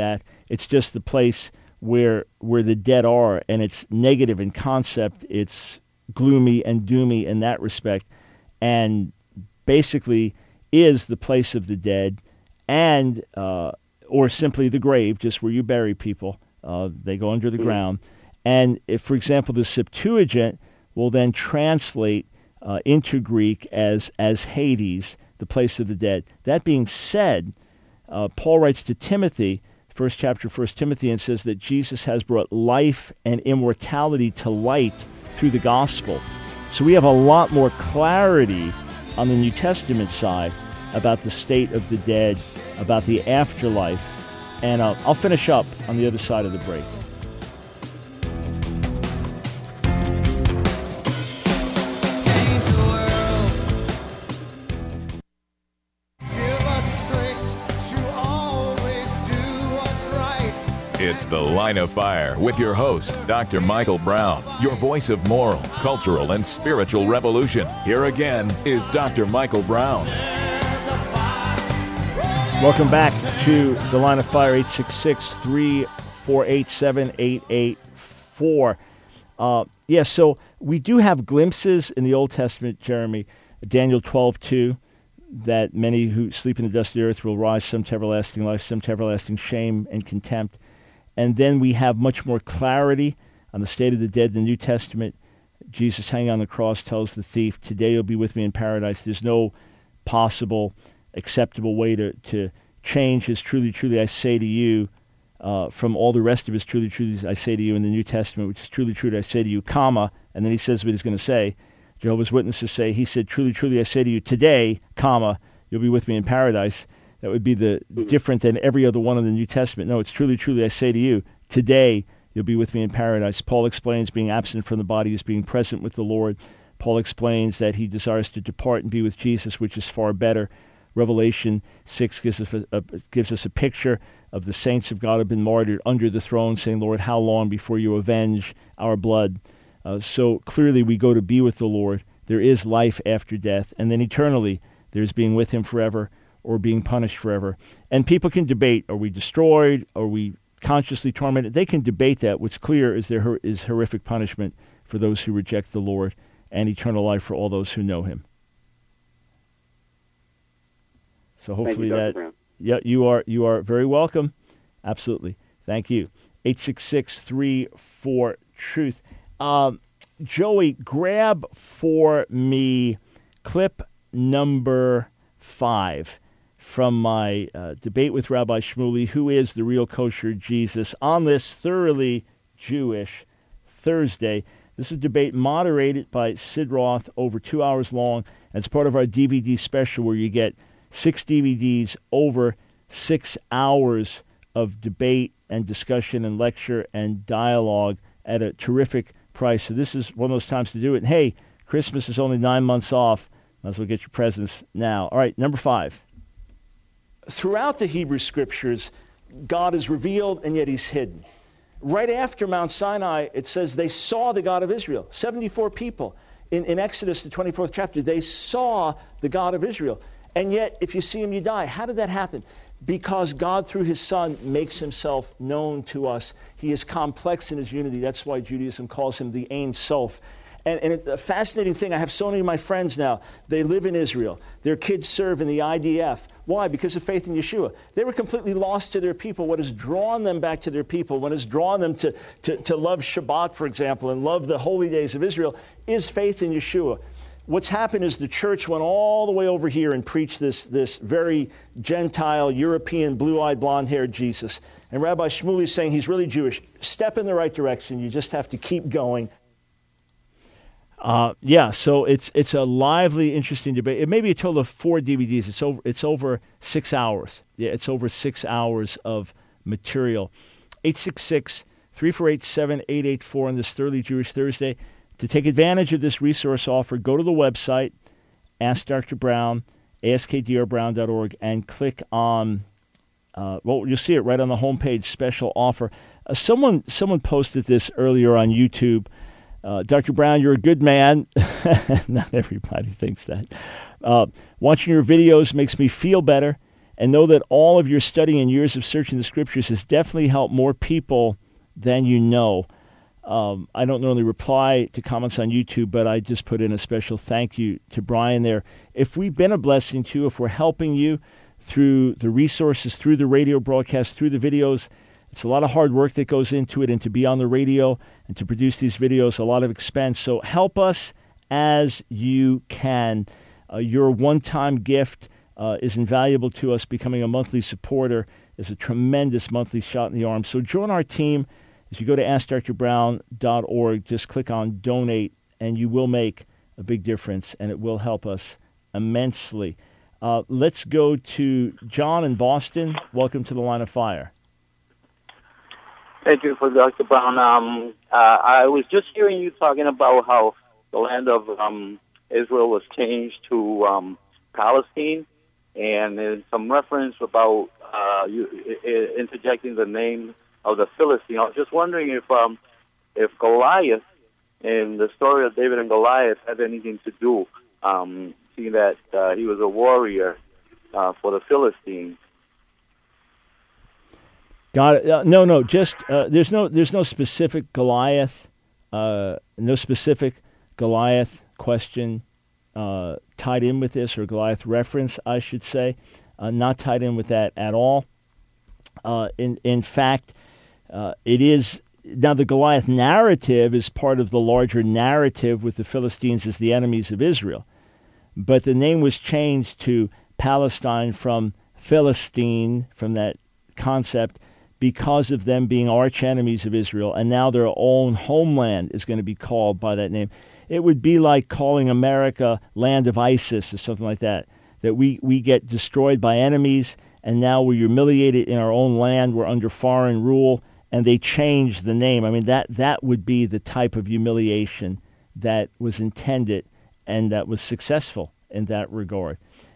It's just the place where the dead are, and it's negative in concept. It's gloomy and doomy in that respect, and basically is the place of the dead, and or simply the grave, just where you bury people. They go under the ground. And if, for example, the Septuagint will then translate into Greek as Hades, the place of the dead. That being said, Paul writes to Timothy, first chapter, 1 Timothy, and says that Jesus has brought life and immortality to light through the gospel. So we have a lot more clarity on the New Testament side about the state of the dead, about the afterlife. And I'll finish up on the other side of the break. It's The Line of Fire with your host, Dr. Michael Brown, your voice of moral, cultural, and spiritual revolution. Here again is Dr. Michael Brown. Welcome back to The Line of Fire, 866-348-7884. So we do have glimpses in the Old Testament, Jeremy, Daniel 12:2, that many who sleep in the dust of the earth will rise, some to everlasting life, some to everlasting shame and contempt. And then we have much more clarity on the state of the dead in the New Testament. Jesus hanging on the cross tells the thief, today you'll be with me in paradise. There's no possible acceptable way to change his truly, truly, I say to you, from all the rest of his truly, truly, I say to you in the New Testament, which is truly, truly, I say to you, comma, and then he says what he's going to say. Jehovah's Witnesses say, he said, truly, truly, I say to you, today, comma, you'll be with me in paradise. That would be the different than every other one in the New Testament. No, it's truly, truly, I say to you, today you'll be with me in paradise. Paul explains being absent from the body is being present with the Lord. Paul explains that he desires to depart and be with Jesus, which is far better. Revelation 6 gives us a picture of the saints of God who have been martyred under the throne, saying, Lord, how long before you avenge our blood? So clearly we go to be with the Lord. There is life after death. And then eternally, there's being with him forever or being punished forever. And people can debate, are we destroyed? Are we consciously tormented? They can debate that. What's clear is there is horrific punishment for those who reject the Lord and eternal life for all those who know him. So hopefully you are very welcome. Absolutely. Thank you. 866-34-TRUTH. Joey, grab for me clip number 5 from my debate with Rabbi Shmuley, who is the real kosher Jesus, on this thoroughly Jewish Thursday. This is a debate moderated by Sid Roth, over 2 hours long. And it's part of our DVD special where you get 6 DVDs over 6 hours of debate and discussion and lecture and dialogue at a terrific price. So this is one of those times to do it. And hey, Christmas is only 9 months off. Might as well get your presents now. All right, number 5. Throughout the Hebrew Scriptures, God is revealed and yet he's hidden. Right after Mount Sinai, it says they saw the God of Israel. 74 people in Exodus, the 24th chapter, they saw the God of Israel. And yet, if you see him, you die. How did that happen? Because God, through his Son, makes himself known to us. He is complex in his unity. That's why Judaism calls him the Ein Sof. And a fascinating thing, I have so many of my friends now, they live in Israel. Their kids serve in the IDF. Why? Because of faith in Yeshua. They were completely lost to their people. What has drawn them back to their people, what has drawn them to love Shabbat, for example, and love the holy days of Israel, is faith in Yeshua. What's happened is the church went all the way over here and preached this very Gentile, European, blue-eyed, blonde-haired Jesus. And Rabbi Shmuley is saying he's really Jewish. Step in the right direction. You just have to keep going. So it's a lively, interesting debate. It may be a total of 4 DVDs. It's over 6 hours. Yeah, it's over 6 hours of material. 866-348-7884 on this Thoroughly Jewish Thursday. To take advantage of this resource offer, go to the website, Ask Dr. Brown, askdrbrown.org, and click on, you'll see it right on the homepage, special offer. Someone posted this earlier on YouTube. Dr. Brown, you're a good man. Not everybody thinks that. Watching your videos makes me feel better And know that all of your studying and years of searching the Scriptures has definitely helped more people than you know. I don't normally reply to comments on YouTube, but I just put in a special thank you to Brian there. If we've been a blessing to you, if we're helping you through the resources, through the radio broadcast, through the videos, it's a lot of hard work that goes into it, and to be on the radio and to produce these videos, a lot of expense. So help us as you can. Your one-time gift is invaluable to us. Becoming a monthly supporter is a tremendous monthly shot in the arm. So join our team. As you go to AskDrBrown.org, just click on Donate, and you will make a big difference, and it will help us immensely. Let's go to John in Boston. Welcome to the Line of Fire. Thank you for Dr. Brown. I was just hearing you talking about how the land of Israel was changed to Palestine, and there's some reference about you interjecting the name of the Philistine. I was just wondering if Goliath and the story of David and Goliath had anything to do, seeing that he was a warrior for the Philistines. Got it. No. Just there's no specific Goliath, no specific Goliath question tied in with this, or Goliath reference, I should say, not tied in with that at all. In fact, it is now the Goliath narrative is part of the larger narrative with the Philistines as the enemies of Israel, but the name was changed to Palestine from Philistine, from that concept, because of them being arch enemies of Israel, and now their own homeland is going to be called by that name. It would be like calling America land of ISIS or something like that, that we get destroyed by enemies, and now we're humiliated in our own land, we're under foreign rule, and they change the name. I mean, that would be the type of humiliation that was intended and that was successful in that regard.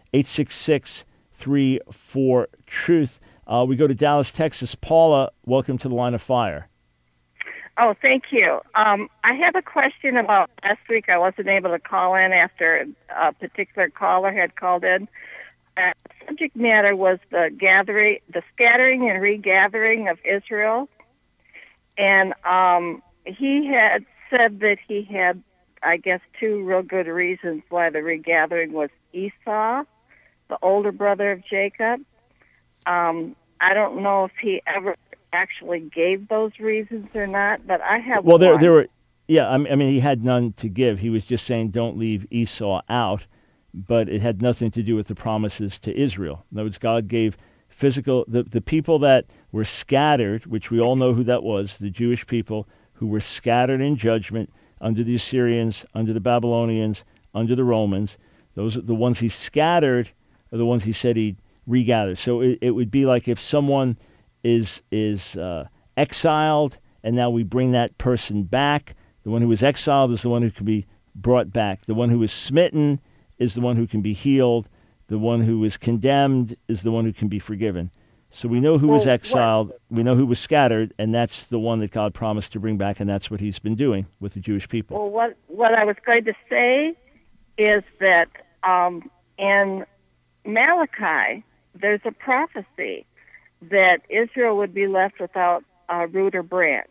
866-34-TRUTH. We go to Dallas, Texas. Paula, welcome to the Line of Fire. Oh, thank you. I have a question about last week. I wasn't able to call in after a particular caller had called in. The subject matter was the scattering and regathering of Israel. And he had said that he had, I guess, two real good reasons why the regathering was Esau, the older brother of Jacob. I don't know if he ever actually gave those reasons or not, but I have one. Well, there were, yeah, I mean, he had none to give. He was just saying don't leave Esau out, but it had nothing to do with the promises to Israel. In other words, God gave physical, the people that were scattered, which we all know who that was, the Jewish people who were scattered in judgment under the Assyrians, under the Babylonians, under the Romans. Those are the ones he scattered, are the ones he said he'd regather. So it would be like if someone is exiled, and now we bring that person back. The one who was exiled is the one who can be brought back. The one who is smitten is the one who can be healed. The one who is condemned is the one who can be forgiven. So we know who was exiled, we know who was scattered, and that's the one that God promised to bring back, and that's what he's been doing with the Jewish people. Well, what I was going to say is that in Malachi, there's a prophecy that Israel would be left without a root or branch.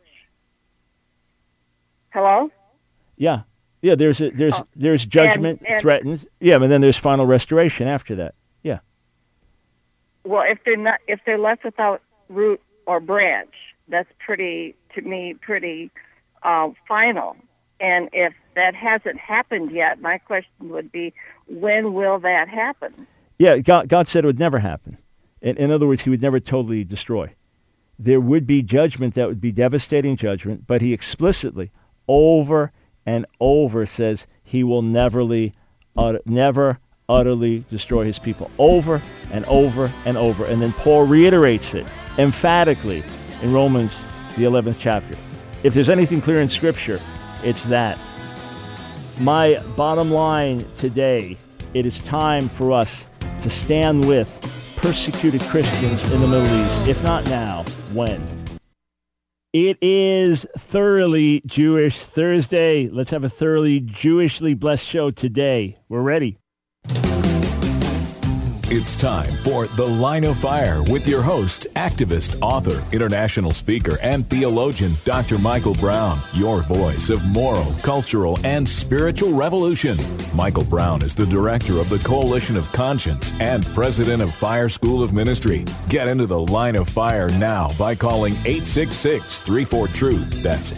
Hello? Yeah. There's judgment threatened. Yeah, but then there's final restoration after that. Yeah. Well, if they're left without root or branch, that's pretty final. And if that hasn't happened yet, my question would be, when will that happen? Yeah, God said it would never happen. In other words, he would never totally destroy. There would be judgment that would be devastating judgment, but he explicitly, over and over, says he will never utterly destroy his people. Over and over and over. And then Paul reiterates it emphatically in Romans, the 11th chapter. If there's anything clear in Scripture, it's that. My bottom line today, it is time for us to stand with persecuted Christians in the Middle East. If not now, when? It is Thoroughly Jewish Thursday. Let's have a thoroughly Jewishly blessed show today. We're ready. It's time for The Line of Fire with your host, activist, author, international speaker, and theologian, Dr. Michael Brown, your voice of moral, cultural, and spiritual revolution. Michael Brown is the director of the Coalition of Conscience and president of Fire School of Ministry. Get into The Line of Fire now by calling 866-34-TRUTH. That's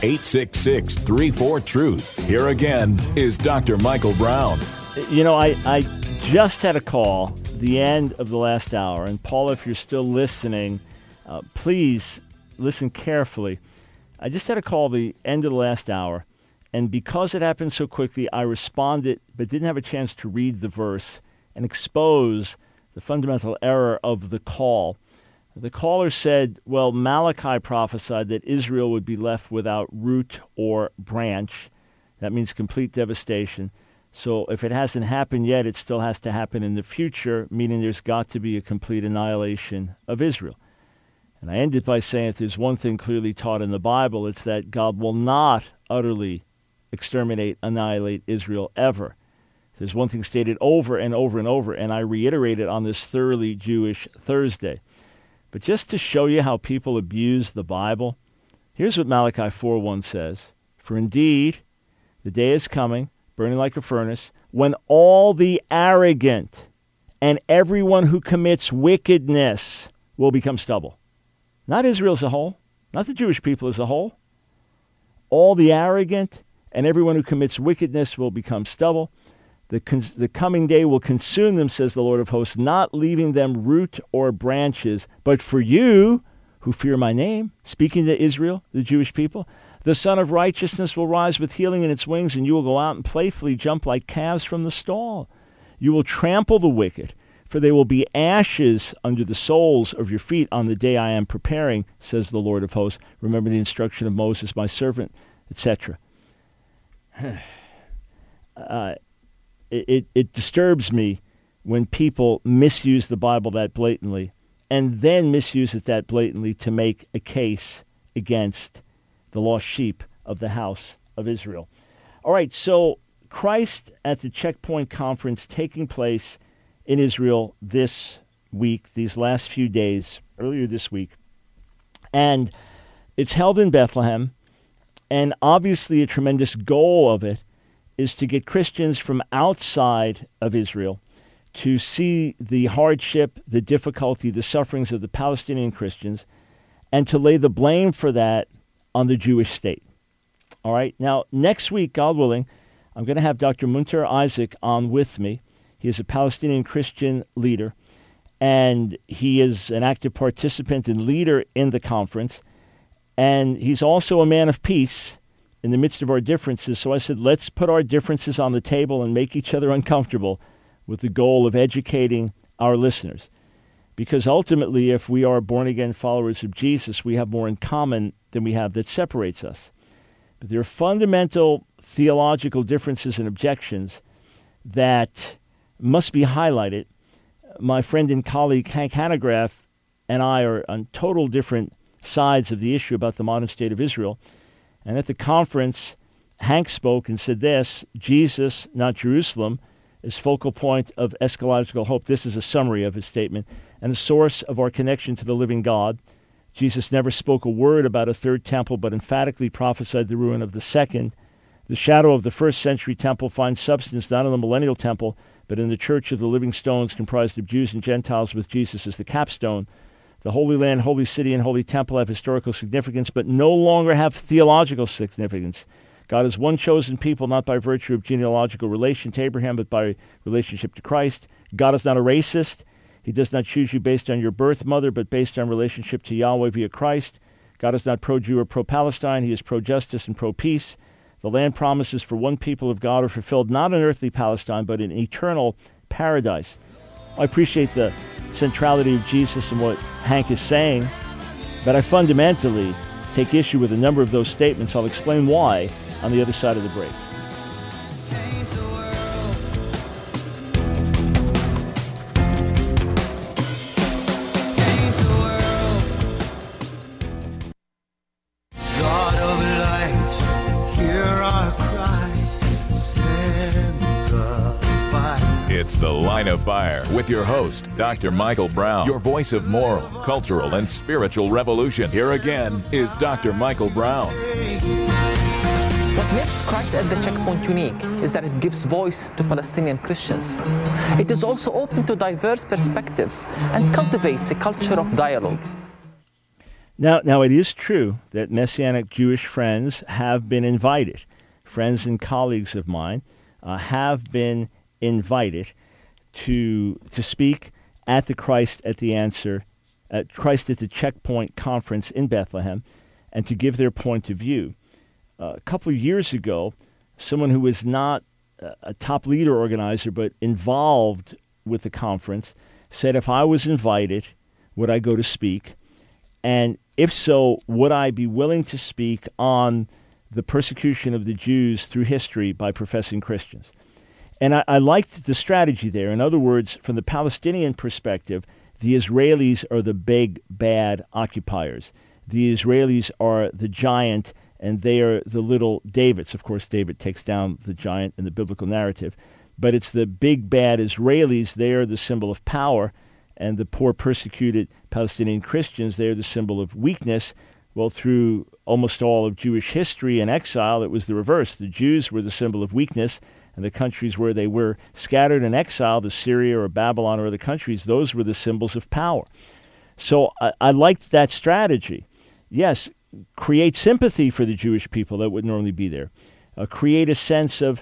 866-34-TRUTH. Here again is Dr. Michael Brown. You know, I just had a call the end of the last hour, and Paul, if you're still listening, please listen carefully. I just had a call the end of the last hour, and because it happened so quickly, I responded but didn't have a chance to read the verse and expose the fundamental error of the call. The caller said, well, Malachi prophesied that Israel would be left without root or branch. That means complete devastation. So if it hasn't happened yet, it still has to happen in the future, meaning there's got to be a complete annihilation of Israel. And I ended by saying if there's one thing clearly taught in the Bible, it's that God will not utterly exterminate, annihilate Israel ever. There's one thing stated over and over and over, and I reiterate it on this Thoroughly Jewish Thursday. But just to show you how people abuse the Bible, here's what Malachi 4:1 says. For indeed, the day is coming, burning like a furnace, when all the arrogant and everyone who commits wickedness will become stubble. Not Israel as a whole, not the Jewish people as a whole. All the arrogant and everyone who commits wickedness will become stubble. The coming day will consume them, says the Lord of hosts, not leaving them root or branches. But for you who fear my name, speaking to Israel, the Jewish people, the Son of Righteousness will rise with healing in its wings, and you will go out and playfully jump like calves from the stall. You will trample the wicked, for they will be ashes under the soles of your feet on the day I am preparing, says the Lord of hosts. Remember the instruction of Moses, my servant, etc. It disturbs me when people misuse the Bible that blatantly, and then misuse it that blatantly to make a case against the lost sheep of the house of Israel. All right, so Christ at the Checkpoint Conference taking place in Israel this week, these last few days, earlier this week. And it's held in Bethlehem, and obviously a tremendous goal of it is to get Christians from outside of Israel to see the hardship, the difficulty, the sufferings of the Palestinian Christians, and to lay the blame for that on the Jewish state. All right. Now, next week, God willing, I'm going to have Dr. Munter Isaac on with me. He is a Palestinian Christian leader, and he is an active participant and leader in the conference. And he's also a man of peace in the midst of our differences. So I said, let's put our differences on the table and make each other uncomfortable with the goal of educating our listeners. Because ultimately, if we are born-again followers of Jesus, we have more in common than we have that separates us. But there are fundamental theological differences and objections that must be highlighted. My friend and colleague Hank Hanegraaff and I are on total different sides of the issue about the modern state of Israel. And at the conference, Hank spoke and said this: Jesus, not Jerusalem, is focal point of eschatological hope. This is a summary of his statement. And the source of our connection to the living God. Jesus never spoke a word about a third temple, but emphatically prophesied the ruin of the second. The shadow of the first century temple finds substance not in the millennial temple, but in the church of the living stones comprised of Jews and Gentiles with Jesus as the capstone. The Holy Land, Holy City, and Holy Temple have historical significance, but no longer have theological significance. God is one chosen people, not by virtue of genealogical relation to Abraham, but by relationship to Christ. God is not a racist. He does not choose you based on your birth mother, but based on relationship to Yahweh via Christ. God is not pro-Jew or pro-Palestine. He is pro-justice and pro-peace. The land promises for one people of God are fulfilled not in earthly Palestine, but in eternal paradise. I appreciate the centrality of Jesus and what Hank is saying, but I fundamentally take issue with a number of those statements. I'll explain why on the other side of the break. It's The Line of Fire with your host, Dr. Michael Brown, your voice of moral, cultural, and spiritual revolution. Here again is Dr. Michael Brown. What makes Christ at the Checkpoint unique is that it gives voice to Palestinian Christians. It is also open to diverse perspectives and cultivates a culture of dialogue. Now, it is true that Messianic Jewish friends have been invited. Friends and colleagues of mine have been invited to speak at the Christ at the Checkpoint conference in Bethlehem and to give their point of view. A couple of years ago, someone who was not a top leader organizer but involved with the conference said, if I was invited, would I go to speak? And if so, would I be willing to speak on the persecution of the Jews through history by professing Christians? And I liked the strategy there. In other words, from the Palestinian perspective, the Israelis are the big, bad occupiers. The Israelis are the giant, and they are the little Davids. Of course, David takes down the giant in the biblical narrative. But it's the big, bad Israelis. They are the symbol of power. And the poor, persecuted Palestinian Christians, they are the symbol of weakness. Well, through almost all of Jewish history and exile, it was the reverse. The Jews were the symbol of weakness, and the countries where they were scattered and exiled, Assyria or Babylon or other countries, those were the symbols of power. So I liked that strategy. Yes, create sympathy for the Jewish people that would normally be there. Create a sense of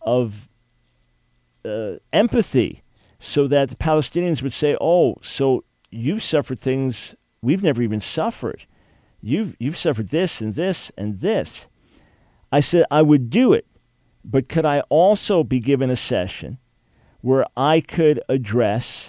empathy so that the Palestinians would say, oh, so you've suffered things we've never even suffered. You've suffered this and this and this. I said I would do it, but could I also be given a session where I could address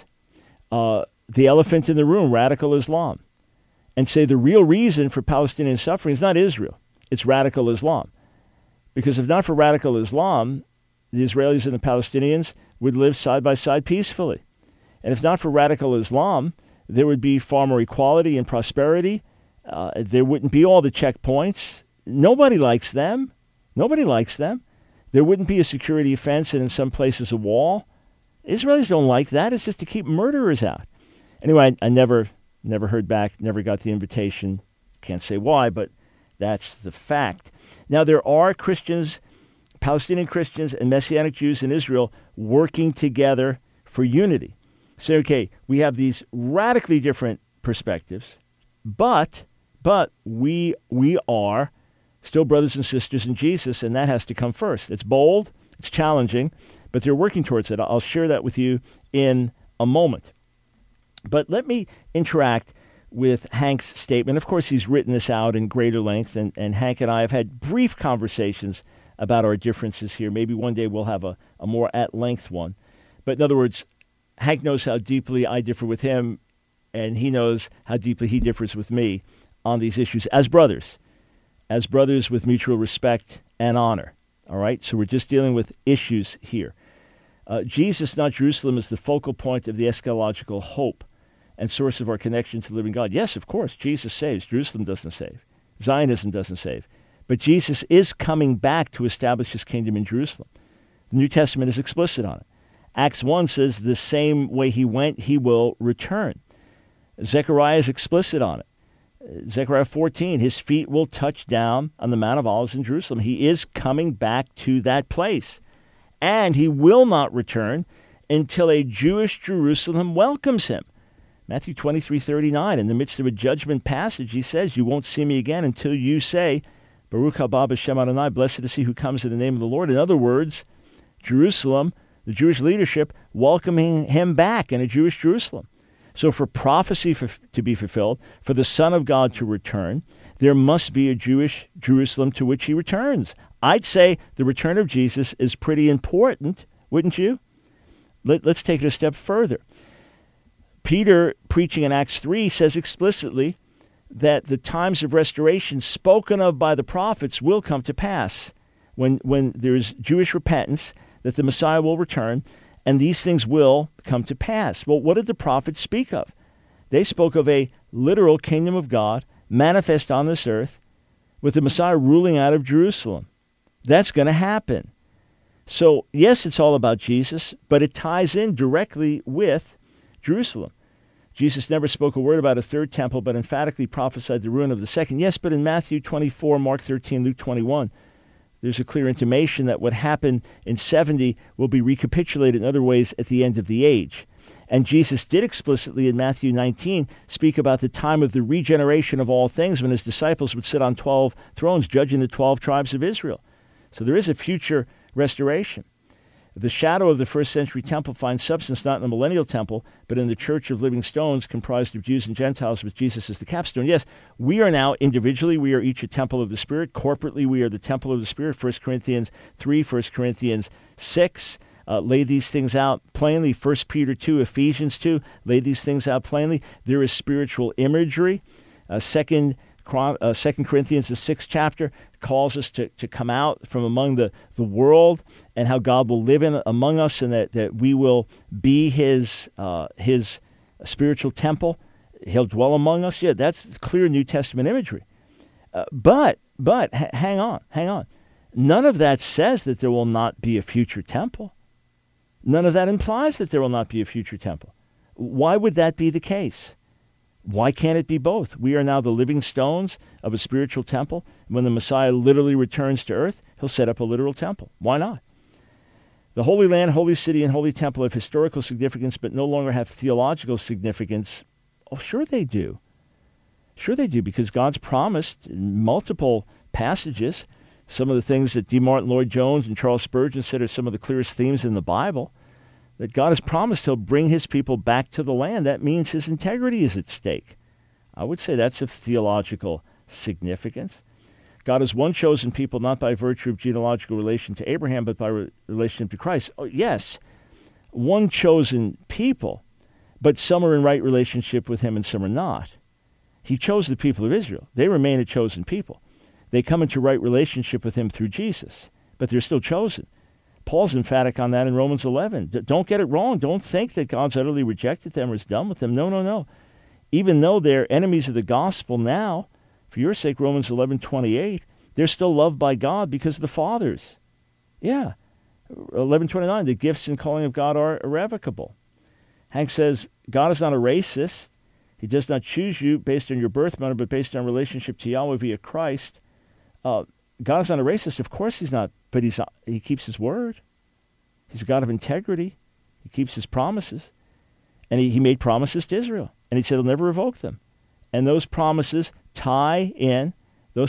the elephant in the room, radical Islam, and say the real reason for Palestinian suffering is not Israel, it's radical Islam. Because if not for radical Islam, the Israelis and the Palestinians would live side by side peacefully. And if not for radical Islam, there would be far more equality and prosperity. There wouldn't be all the checkpoints. Nobody likes them. Nobody likes them. There wouldn't be a security fence and in some places a wall. Israelis don't like that. It's just to keep murderers out. Anyway, I never heard back, never got the invitation. Can't say why, but that's the fact. Now, there are Christians, Palestinian Christians and Messianic Jews in Israel working together for unity. So, okay, we have these radically different perspectives, but we are still brothers and sisters in Jesus, and that has to come first. It's bold, it's challenging, but they're working towards it. I'll share that with you in a moment. But let me interact with Hank's statement. Of course, he's written this out in greater length, and Hank and I have had brief conversations about our differences here. Maybe one day we'll have a more at-length one. But in other words, Hank knows how deeply I differ with him, and he knows how deeply he differs with me on these issues as brothers with mutual respect and honor. All right? So we're just dealing with issues here. Jesus, not Jerusalem, is the focal point of the eschatological hope and source of our connection to the living God. Yes, of course, Jesus saves. Jerusalem doesn't save. Zionism doesn't save. But Jesus is coming back to establish his kingdom in Jerusalem. The New Testament is explicit on it. Acts 1 says the same way he went, he will return. Zechariah is explicit on it. Zechariah 14, his feet will touch down on the Mount of Olives in Jerusalem. He is coming back to that place. And he will not return until a Jewish Jerusalem welcomes him. Matthew 23:39, in the midst of a judgment passage, he says, you won't see me again until you say, Baruch haba b'shem Adonai, blessed is he who comes in the name of the Lord. In other words, Jerusalem, the Jewish leadership, welcoming him back in a Jewish Jerusalem. So for prophecy to be fulfilled, for the Son of God to return, there must be a Jewish Jerusalem to which he returns. I'd say the return of Jesus is pretty important, wouldn't you? Let's take it a step further. Peter, preaching in Acts 3, says explicitly that the times of restoration spoken of by the prophets will come to pass when there's Jewish repentance, that the Messiah will return, and these things will come to pass. Well, what did the prophets speak of? They spoke of a literal kingdom of God manifest on this earth with the Messiah ruling out of Jerusalem. That's going to happen. So, yes, it's all about Jesus, but it ties in directly with Jerusalem. Jesus never spoke a word about a third temple, but emphatically prophesied the ruin of the second. Yes, but in Matthew 24, Mark 13, Luke 21, there's a clear intimation that what happened in 70 will be recapitulated in other ways at the end of the age. And Jesus did explicitly in Matthew 19 speak about the time of the regeneration of all things when his disciples would sit on 12 thrones judging the 12 tribes of Israel. So there is a future restoration. The shadow of the first century temple finds substance not in the millennial temple, but in the church of living stones comprised of Jews and Gentiles with Jesus as the capstone. Yes, we are now individually, we are each a temple of the Spirit. Corporately, we are the temple of the Spirit. 1 Corinthians 3, 1 Corinthians 6 lay these things out plainly. 1 Peter 2, Ephesians 2 lay these things out plainly. There is spiritual imagery. 2 Corinthians, the 6th chapter, calls us to come out from among the world and how God will live among us, and that we will be his spiritual temple. He'll dwell among us. Yeah, that's clear New Testament imagery. But hang on. None of that says that there will not be a future temple. None of that implies that there will not be a future temple. Why would that be the case? Why can't it be both? We are now the living stones of a spiritual temple. When the Messiah literally returns to earth, he'll set up a literal temple. Why not? The Holy Land, Holy City, and Holy Temple have historical significance, but no longer have theological significance. Oh, sure they do. Sure they do, because God's promised in multiple passages some of the things that D. Martin Lloyd-Jones and Charles Spurgeon said are some of the clearest themes in the Bible, that God has promised he'll bring his people back to the land. That means his integrity is at stake. I would say that's of theological significance. God has one chosen people not by virtue of genealogical relation to Abraham, but by relation to Christ. Oh, yes, one chosen people, but some are in right relationship with him and some are not. He chose the people of Israel. They remain a chosen people. They come into right relationship with him through Jesus, but they're still chosen. Paul's emphatic on that in Romans 11. Don't get it wrong. Don't think that God's utterly rejected them or is done with them. No. Even though they're enemies of the gospel now, for your sake, Romans 11:28, they're still loved by God because of the fathers. Yeah. 11:29, the gifts and calling of God are irrevocable. Hank says, God is not a racist. He does not choose you based on your birth mother, but based on relationship to Yahweh via Christ. God is not a racist. Of course he's not, but he keeps his word. He's a God of integrity. He keeps his promises. And he made promises to Israel. And he said he'll never revoke them. And those promises tie in with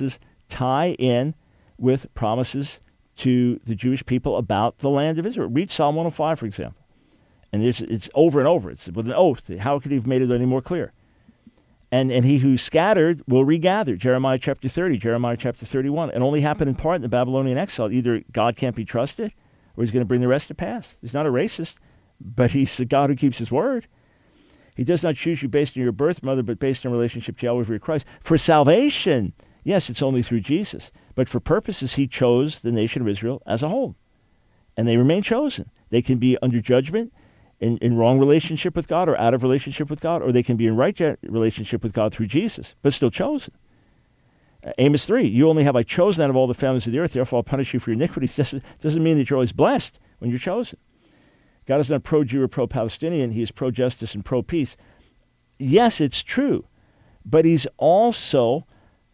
promises to the Jewish people about the land of Israel. Read Psalm 105, for example. And it's over and over. It's with an oath. How could he have made it any more clear? And he who scattered will regather. Jeremiah chapter 30, Jeremiah chapter 31. It only happened in part in the Babylonian exile. Either God can't be trusted or he's going to bring the rest to pass. He's not a racist, but he's a God who keeps his word. He does not choose you based on your birth mother, but based on relationship to Yahweh via Christ. For salvation, yes, it's only through Jesus. But for purposes, he chose the nation of Israel as a whole. And they remain chosen. They can be under judgment, in wrong relationship with God or out of relationship with God, or they can be in right relationship with God through Jesus, but still chosen. Amos 3, you only have I chosen out of all the families of the earth, therefore I'll punish you for your iniquities. Doesn't mean that you're always blessed when you're chosen. God is not pro-Jew or pro-Palestinian. He is pro-justice and pro-peace. Yes, it's true, but he's also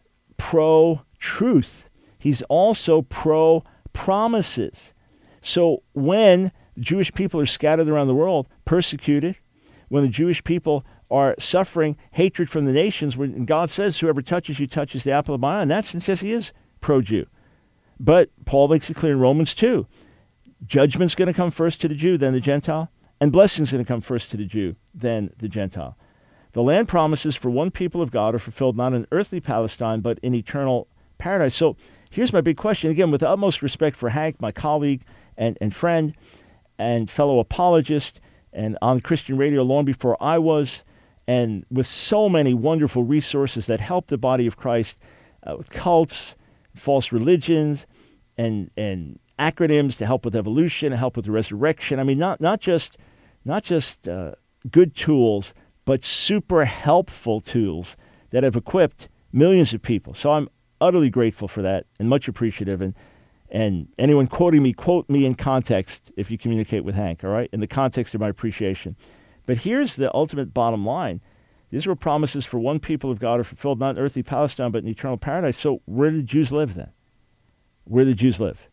pro-truth. He's also pro-promises. So when the Jewish people are scattered around the world, persecuted, when the Jewish people are suffering hatred from the nations, when God says, whoever touches you touches the apple of my eye, in that sense, yes, he is pro-Jew. But Paul makes it clear in Romans 2, judgment's going to come first to the Jew, then the Gentile, and blessing's going to come first to the Jew, then the Gentile. The land promises for one people of God are fulfilled not in earthly Palestine, but in eternal paradise. So here's my big question, again, with the utmost respect for Hank, my colleague and friend and fellow apologist, and on Christian radio long before I was, and with so many wonderful resources that help the body of Christ with cults, false religions, and acronyms to help with evolution, to help with the resurrection. I mean, not just good tools, but super helpful tools that have equipped millions of people. So I'm utterly grateful for that and much appreciative. And And anyone quoting me, quote me in context if you communicate with Hank, all right? In the context of my appreciation. But here's the ultimate bottom line. These were promises for one people of God are fulfilled, not in earthly Palestine, but in eternal paradise. So where do the Jews live then? Where do the Jews live?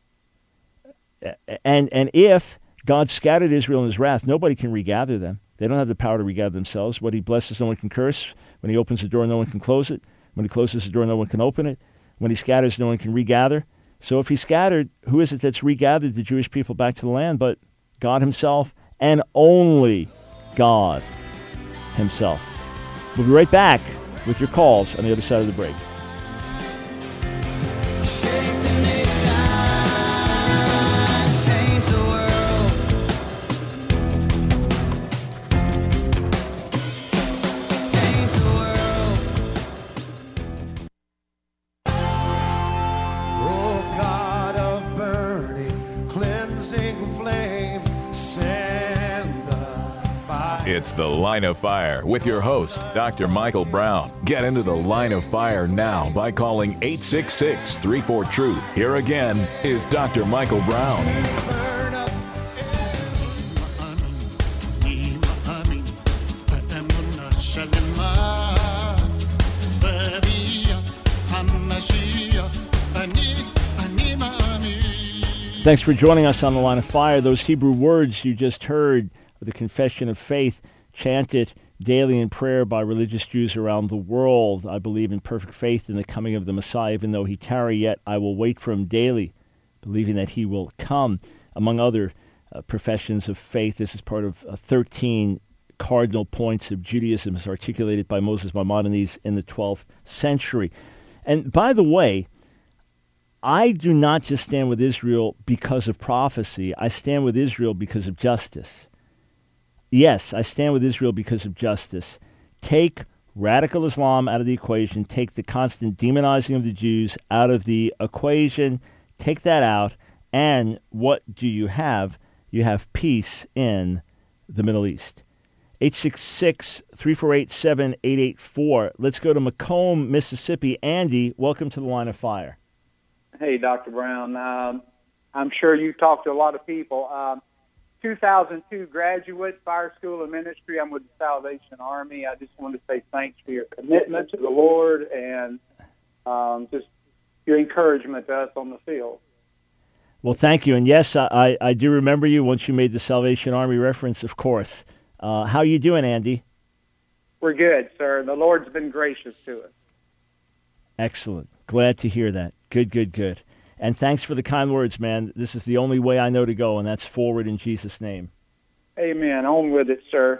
And if God scattered Israel in his wrath, nobody can regather them. They don't have the power to regather themselves. What he blesses, no one can curse. When he opens the door, no one can close it. When he closes the door, no one can open it. When he scatters, no one can regather. So if he scattered, who is it that's regathered the Jewish people back to the land but God himself, and only God himself? We'll be right back with your calls on the other side of the break. It's The Line of Fire with your host, Dr. Michael Brown. Get into the Line of Fire now by calling 866-34-TRUTH. Here again is Dr. Michael Brown. Thanks for joining us on The Line of Fire. Those Hebrew words you just heard, the confession of faith, chanted daily in prayer by religious Jews around the world. I believe in perfect faith in the coming of the Messiah. Even though he tarry, yet I will wait for him daily, believing that he will come. Among other professions of faith, this is part of 13 cardinal points of Judaism as articulated by Moses Maimonides in the 12th century. And by the way, I do not just stand with Israel because of prophecy. I stand with Israel because of justice. Yes, I stand with Israel because of justice. Take radical Islam out of the equation. Take the constant demonizing of the Jews out of the equation. Take that out. And what do you have? You have peace in the Middle East. 866-348-7884. Let's go to Macomb, Mississippi. Andy, welcome to the Line of Fire. Hey, Dr. Brown. I'm sure you talked to a lot of people. 2002 graduate, Fire School of Ministry. I'm with the Salvation Army. I just want to say thanks for your commitment to the Lord and just your encouragement to us on the field. Well, thank you. And yes, I do remember you once you made the Salvation Army reference, of course. How are you doing, Andy? We're good, sir. The Lord's been gracious to us. Excellent. Glad to hear that. Good. And thanks for the kind words, man. This is the only way I know to go, and that's forward in Jesus' name. Amen. On with it, sir.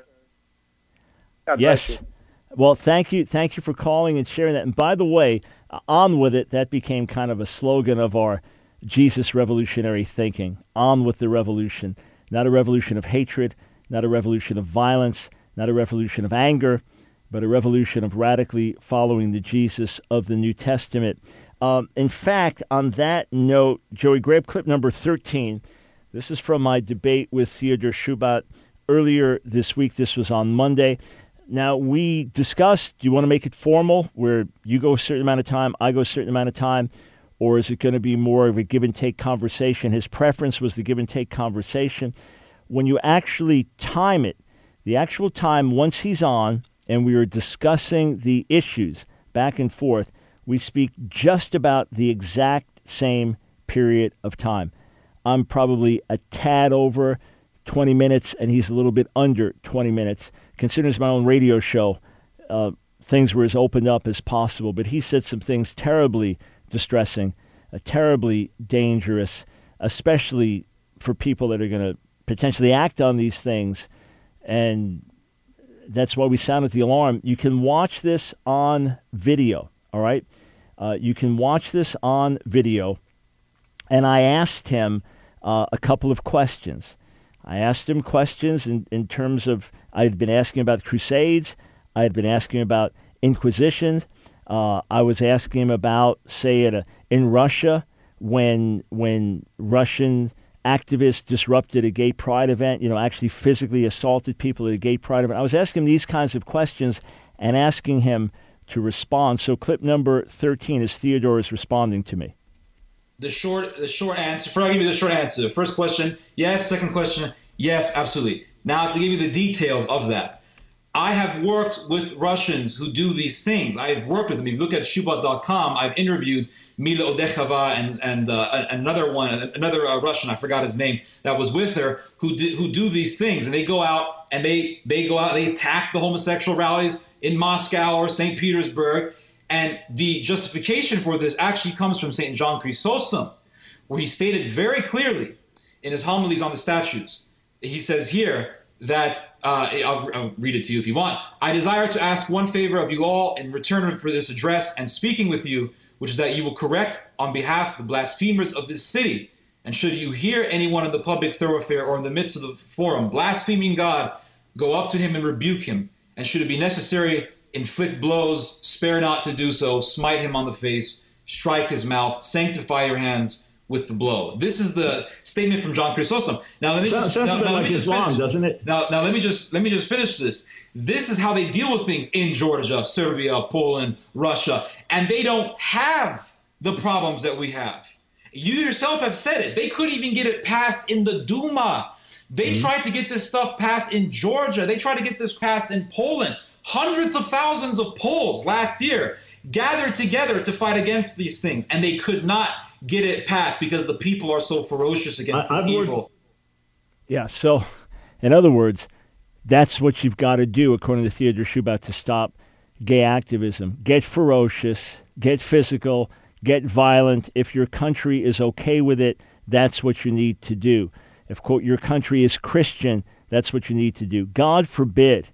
God yes. Bless you. Well, thank you. Thank you for calling and sharing that. And by the way, on with it, that became kind of a slogan of our Jesus revolutionary thinking. On with the revolution. Not a revolution of hatred, not a revolution of violence, not a revolution of anger, but a revolution of radically following the Jesus of the New Testament. In fact, on that note, Joey, grab clip number 13. This is from my debate with Theodore Shubat earlier this week. This was on Monday. Now, we discussed, do you want to make it formal, where you go a certain amount of time, I go a certain amount of time, or is it going to be more of a give-and-take conversation? His preference was the give-and-take conversation. When you actually time it, the actual time once he's on, and we are discussing the issues back and forth, we speak just about the exact same period of time. I'm probably a tad over 20 minutes, and he's a little bit under 20 minutes. Considering it's my own radio show, things were as opened up as possible. But he said some things terribly distressing, terribly dangerous, especially for people that are going to potentially act on these things. And that's why we sounded the alarm. You can watch this on video. All right, you can watch this on video, and I asked him a couple of questions. I asked him questions in terms of, I had been asking about Crusades, I had been asking about Inquisitions, I was asking him about, say, in Russia, when Russian activists disrupted a gay pride event, actually physically assaulted people at a gay pride event. I was asking him these kinds of questions and asking him to respond. So clip number 13 is Theodore is responding to me. The short answer. First, I'll give you the short answer. First question, yes. Second question, yes, absolutely. Now, to give you the details of that, I have worked with Russians who do these things. I've worked with them. If you look at Shubat.com, I've interviewed Mila Odechava and another Russian, I forgot his name, that was with her, who do these things. And they go out and they attack the homosexual rallies in Moscow or St. Petersburg. And the justification for this actually comes from St. John Chrysostom, where he stated very clearly in his homilies on the statutes. He says here that, I'll read it to you if you want. I desire to ask one favor of you all in return for this address and speaking with you, which is that you will correct on behalf of the blasphemers of this city. And should you hear anyone in the public thoroughfare or in the midst of the forum blaspheming God, go up to him and rebuke him. And should it be necessary, inflict blows, spare not to do so, smite him on the face, strike his mouth, sanctify your hands with the blow. This is the statement from John Chrysostom. Now let me just Islam, doesn't it? Now let me just finish this. This is how they deal with things in Georgia, Serbia, Poland, Russia, and they don't have the problems that we have. You yourself have said it. They couldn't even get it passed in the Duma. They tried to get this stuff passed in Georgia. They tried to get this passed in Poland. Hundreds of thousands of Poles last year gathered together to fight against these things, and they could not get it passed because the people are so ferocious against this evil. Yeah, so in other words, that's what you've got to do, according to Theodore Shubat, to stop gay activism. Get ferocious, get physical, get violent. If your country is okay with it, that's what you need to do. If, quote, your country is Christian, that's what you need to do. God forbid.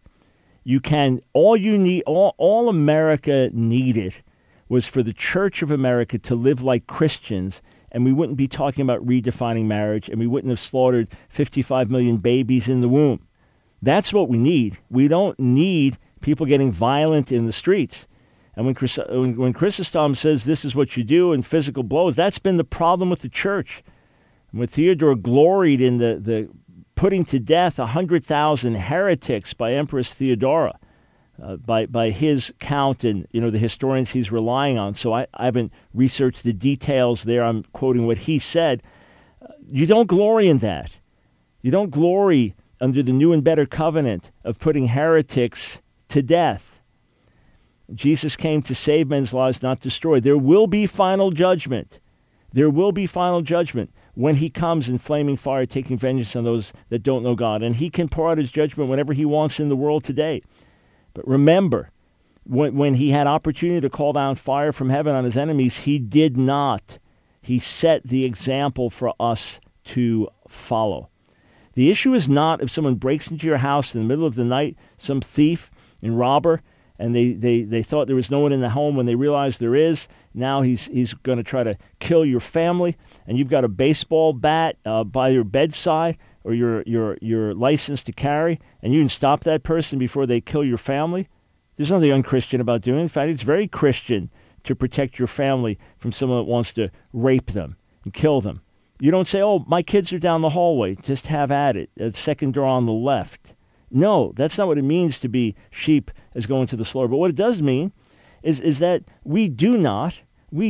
All America needed was for the Church of America to live like Christians, and we wouldn't be talking about redefining marriage, and we wouldn't have slaughtered 55 million babies in the womb. That's what we need. We don't need people getting violent in the streets. And when Chrysostom says this is what you do and physical blows, that's been the problem with the church. And when Theodore gloried in the putting to death 100,000 heretics by Empress Theodora, by his count and the historians he's relying on. So I haven't researched the details there. I'm quoting what he said. You don't glory in that. You don't glory under the new and better covenant of putting heretics to death. Jesus came to save men's lives, not destroy. There will be final judgment. There will be final judgment when he comes in flaming fire, taking vengeance on those that don't know God. And he can pour out his judgment whenever he wants in the world today. But remember, when he had opportunity to call down fire from heaven on his enemies, he did not. He set the example for us to follow. The issue is not if someone breaks into your house in the middle of the night, some thief and robber, and they thought there was no one in the home when they realized there is. Now he's going to try to kill your family, and you've got a baseball bat by your bedside or your license to carry, and you can stop that person before they kill your family. There's nothing unchristian about doing it. In fact, it's very Christian to protect your family from someone that wants to rape them and kill them. You don't say, oh, my kids are down the hallway, just have at it, second door on the left. No, that's not what it means to be sheep as going to the slaughter. But what it does mean is that we do not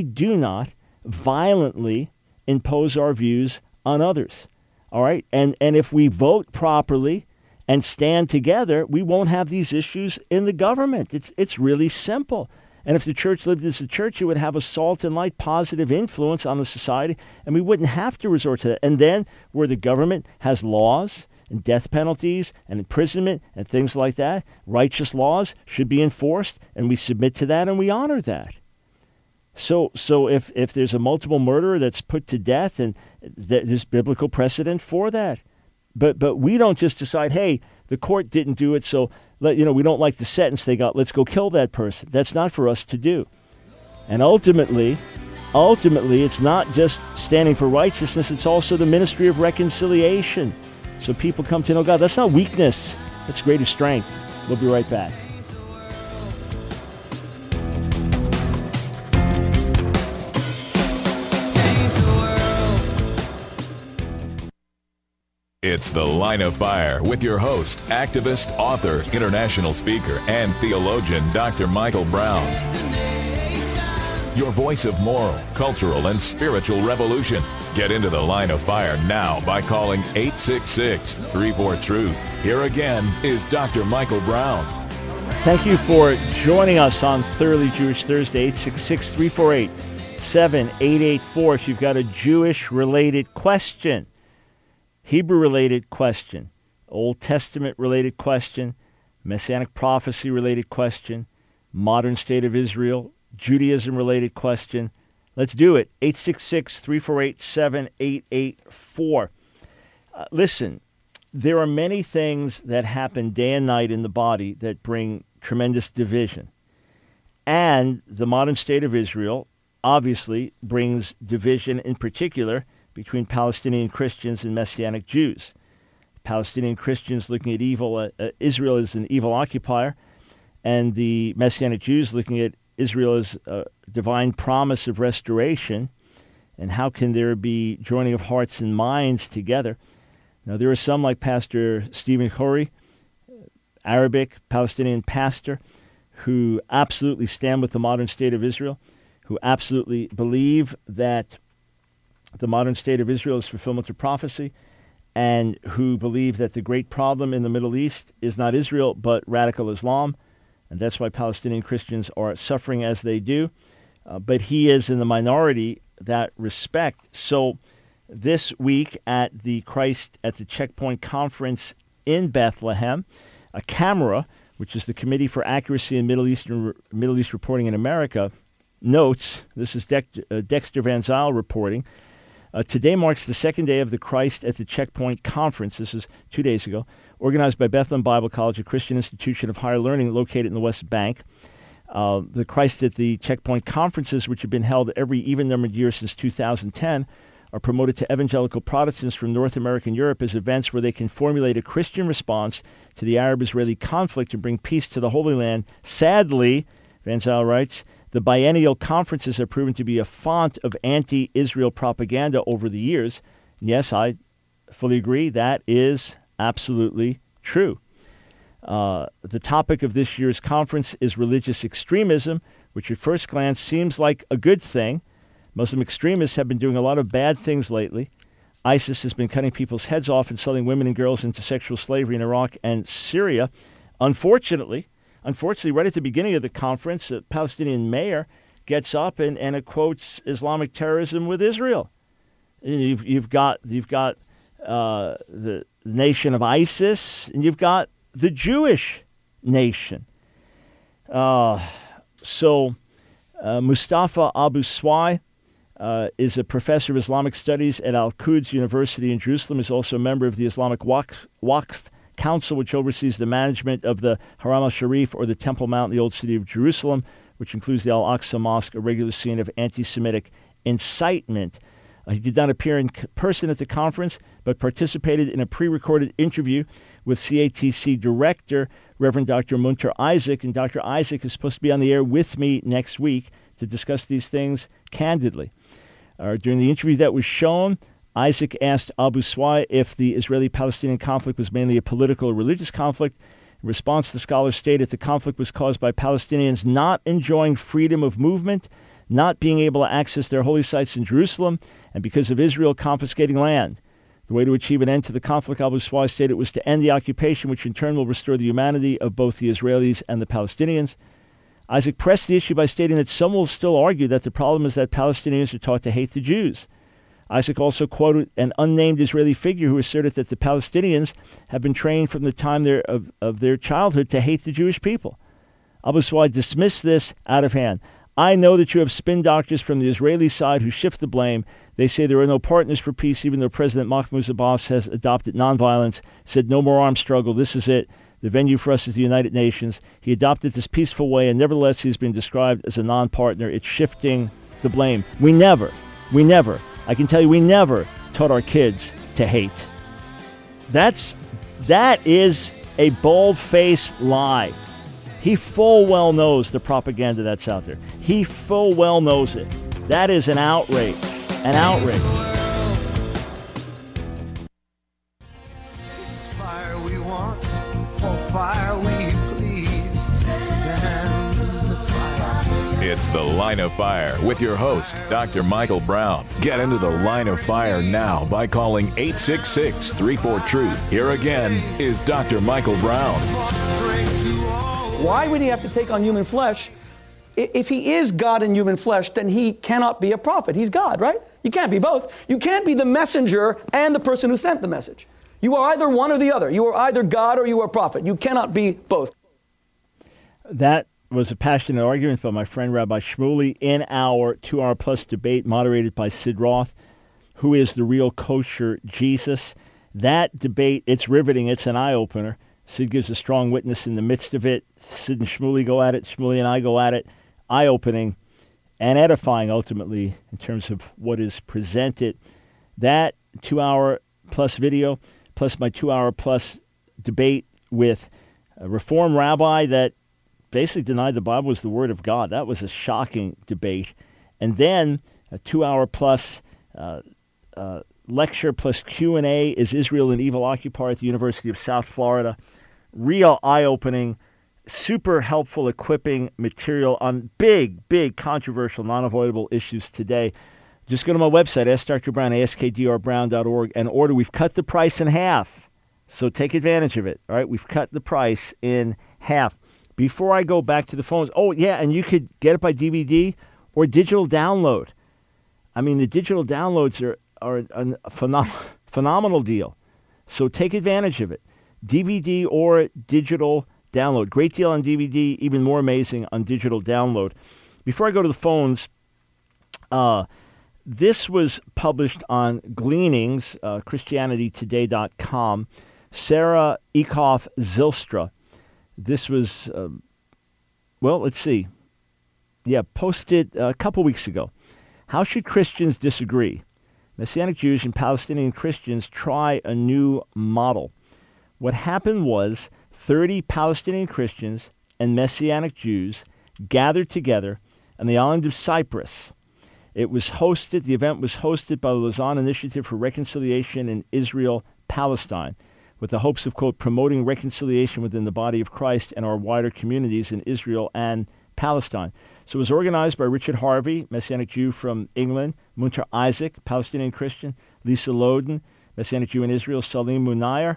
violently impose our views on others. All right? And if we vote properly and stand together, we won't have these issues in the government. It's really simple. And if the church lived as a church, it would have a salt and light positive influence on the society, and we wouldn't have to resort to that. And then where the government has laws and death penalties and imprisonment and things like that, righteous laws should be enforced, and we submit to that and we honor that. So if there's a multiple murderer that's put to death, and there's biblical precedent for that. But we don't just decide, hey, the court didn't do it, so we don't like the sentence they got, let's go kill that person. That's not for us to do. And ultimately, it's not just standing for righteousness, it's also the ministry of reconciliation. So people come to know God. That's not weakness, that's greater strength. We'll be right back. It's The Line of Fire with your host, activist, author, international speaker, and theologian, Dr. Michael Brown. your voice of moral, cultural, and spiritual revolution. Get into the line of fire now by calling 866-34-TRUTH. Here again is Dr. Michael Brown. Thank you for joining us on Thoroughly Jewish Thursday, 866-348-7884. If you've got a Jewish-related question, Hebrew-related question, Old Testament-related question, Messianic prophecy-related question, modern state of Israel, Judaism-related question, let's do it. 866-348-7884. Listen, there are many things that happen day and night in the body that bring tremendous division. And the modern state of Israel obviously brings division, in particular between Palestinian Christians and Messianic Jews. Palestinian Christians looking at Israel as an evil occupier, and the Messianic Jews looking at Israel as a divine promise of restoration. And how can there be joining of hearts and minds together? Now, there are some like Pastor Stephen Khoury, Arabic Palestinian pastor, who absolutely stand with the modern state of Israel, who absolutely believe that the modern state of Israel is fulfillment of prophecy, and who believe that the great problem in the Middle East is not Israel, but radical Islam. And that's why Palestinian Christians are suffering as they do. But he is in the minority that respect. So this week at the Christ at the Checkpoint Conference in Bethlehem, a CAMERA, which is the Committee for Accuracy in Middle East Reporting in America, notes, this is Dexter Van Zyl reporting, today marks the second day of the Christ at the Checkpoint Conference. This is 2 days ago, organized by Bethlehem Bible College, a Christian institution of higher learning located in the West Bank. The Christ at the Checkpoint Conferences, which have been held every even-numbered year since 2010, are promoted to evangelical Protestants from North America and Europe as events where they can formulate a Christian response to the Arab-Israeli conflict and bring peace to the Holy Land. Sadly, Van Zyl writes, the biennial conferences have proven to be a font of anti-Israel propaganda over the years. Yes, I fully agree. That is absolutely true. The topic of this year's conference is religious extremism, which at first glance seems like a good thing. Muslim extremists have been doing a lot of bad things lately. ISIS has been cutting people's heads off and selling women and girls into sexual slavery in Iraq and Syria. Unfortunately, right at the beginning of the conference, a Palestinian mayor gets up and quotes Islamic terrorism with Israel. You've got the nation of ISIS, and you've got the Jewish nation. Mustafa Abu Swai is a professor of Islamic studies at Al-Quds University in Jerusalem. He's also a member of the Islamic Waqf Council, which oversees the management of the Haram al-Sharif, or the Temple Mount in the Old City of Jerusalem, which includes the Al-Aqsa Mosque, a regular scene of anti-Semitic incitement. He did not appear in person at the conference, but participated in a pre-recorded interview with CATC director, Reverend Dr. Munter Isaac. And Dr. Isaac is supposed to be on the air with me next week to discuss these things candidly. During the interview that was shown, Isaac asked Abu Swai if the Israeli-Palestinian conflict was mainly a political or religious conflict. In response, the scholar stated the conflict was caused by Palestinians not enjoying freedom of movement, not being able to access their holy sites in Jerusalem, and because of Israel confiscating land. The way to achieve an end to the conflict, Abu Swai stated, was to end the occupation, which in turn will restore the humanity of both the Israelis and the Palestinians. Isaac pressed the issue by stating that some will still argue that the problem is that Palestinians are taught to hate the Jews. Isaac also quoted an unnamed Israeli figure who asserted that the Palestinians have been trained from the time of their childhood to hate the Jewish people. Abu Swai dismissed this out of hand. I know that you have spin doctors from the Israeli side who shift the blame. They say there are no partners for peace, even though President Mahmoud Abbas has adopted nonviolence, said no more armed struggle, this is it. The venue for us is the United Nations. He adopted this peaceful way, and nevertheless he's been described as a non-partner. It's shifting the blame. We never, I can tell you, we never taught our kids to hate. That is a bold-faced lie. He full well knows the propaganda that's out there. He full well knows it. That is an outrage. An outrage. It's fire we want, for fire we please. Send the fire. It's The Line of Fire with your host, Dr. Michael Brown. Get into the Line of Fire now by calling 866-34-TRUTH. Here again is Dr. Michael Brown. Why would he have to take on human flesh? If he is God in human flesh, then he cannot be a prophet. He's God, right? You can't be both. You can't be the messenger and the person who sent the message. You are either one or the other. You are either God or you are a prophet. You cannot be both. That was a passionate argument from my friend Rabbi Shmuley in our 2-hour-plus debate moderated by Sid Roth. Who is the real kosher Jesus? That debate, it's riveting. It's an eye-opener. Sid gives a strong witness in the midst of it. Sid and Shmuley go at it. Shmuley and I go at it. Eye-opening and edifying, ultimately, in terms of what is presented. That 2-hour-plus video, plus my 2-hour-plus debate with a Reform rabbi that basically denied the Bible was the Word of God. That was a shocking debate. And then a 2-hour-plus lecture plus Q&A, Is Israel an Evil Occupier, at the University of South Florida. Real eye-opening, super helpful, equipping material on big, controversial, non-avoidable issues today. Just go to my website, Ask Dr. Brown, askdrbrown.org, and order. We've cut the price in half, so take advantage of it. All right, we've cut the price in half. Before I go back to the phones, oh, yeah, and you could get it by DVD or digital download. I mean, the digital downloads are a phenomenal deal, so take advantage of it. DVD or digital download. Great deal on DVD, even more amazing on digital download. Before I go to the phones, this was published on Gleanings, ChristianityToday.com. Sarah Ekoff Zylstra. This was, let's see. Yeah, posted a couple weeks ago. How should Christians disagree? Messianic Jews and Palestinian Christians try a new model. What happened was 30 Palestinian Christians and Messianic Jews gathered together on the island of Cyprus. The event was hosted by the Lausanne Initiative for Reconciliation in Israel-Palestine, with the hopes of, quote, promoting reconciliation within the body of Christ and our wider communities in Israel and Palestine. So it was organized by Richard Harvey, Messianic Jew from England, Munter Isaac, Palestinian Christian, Lisa Loden, Messianic Jew in Israel, Salim Munayer,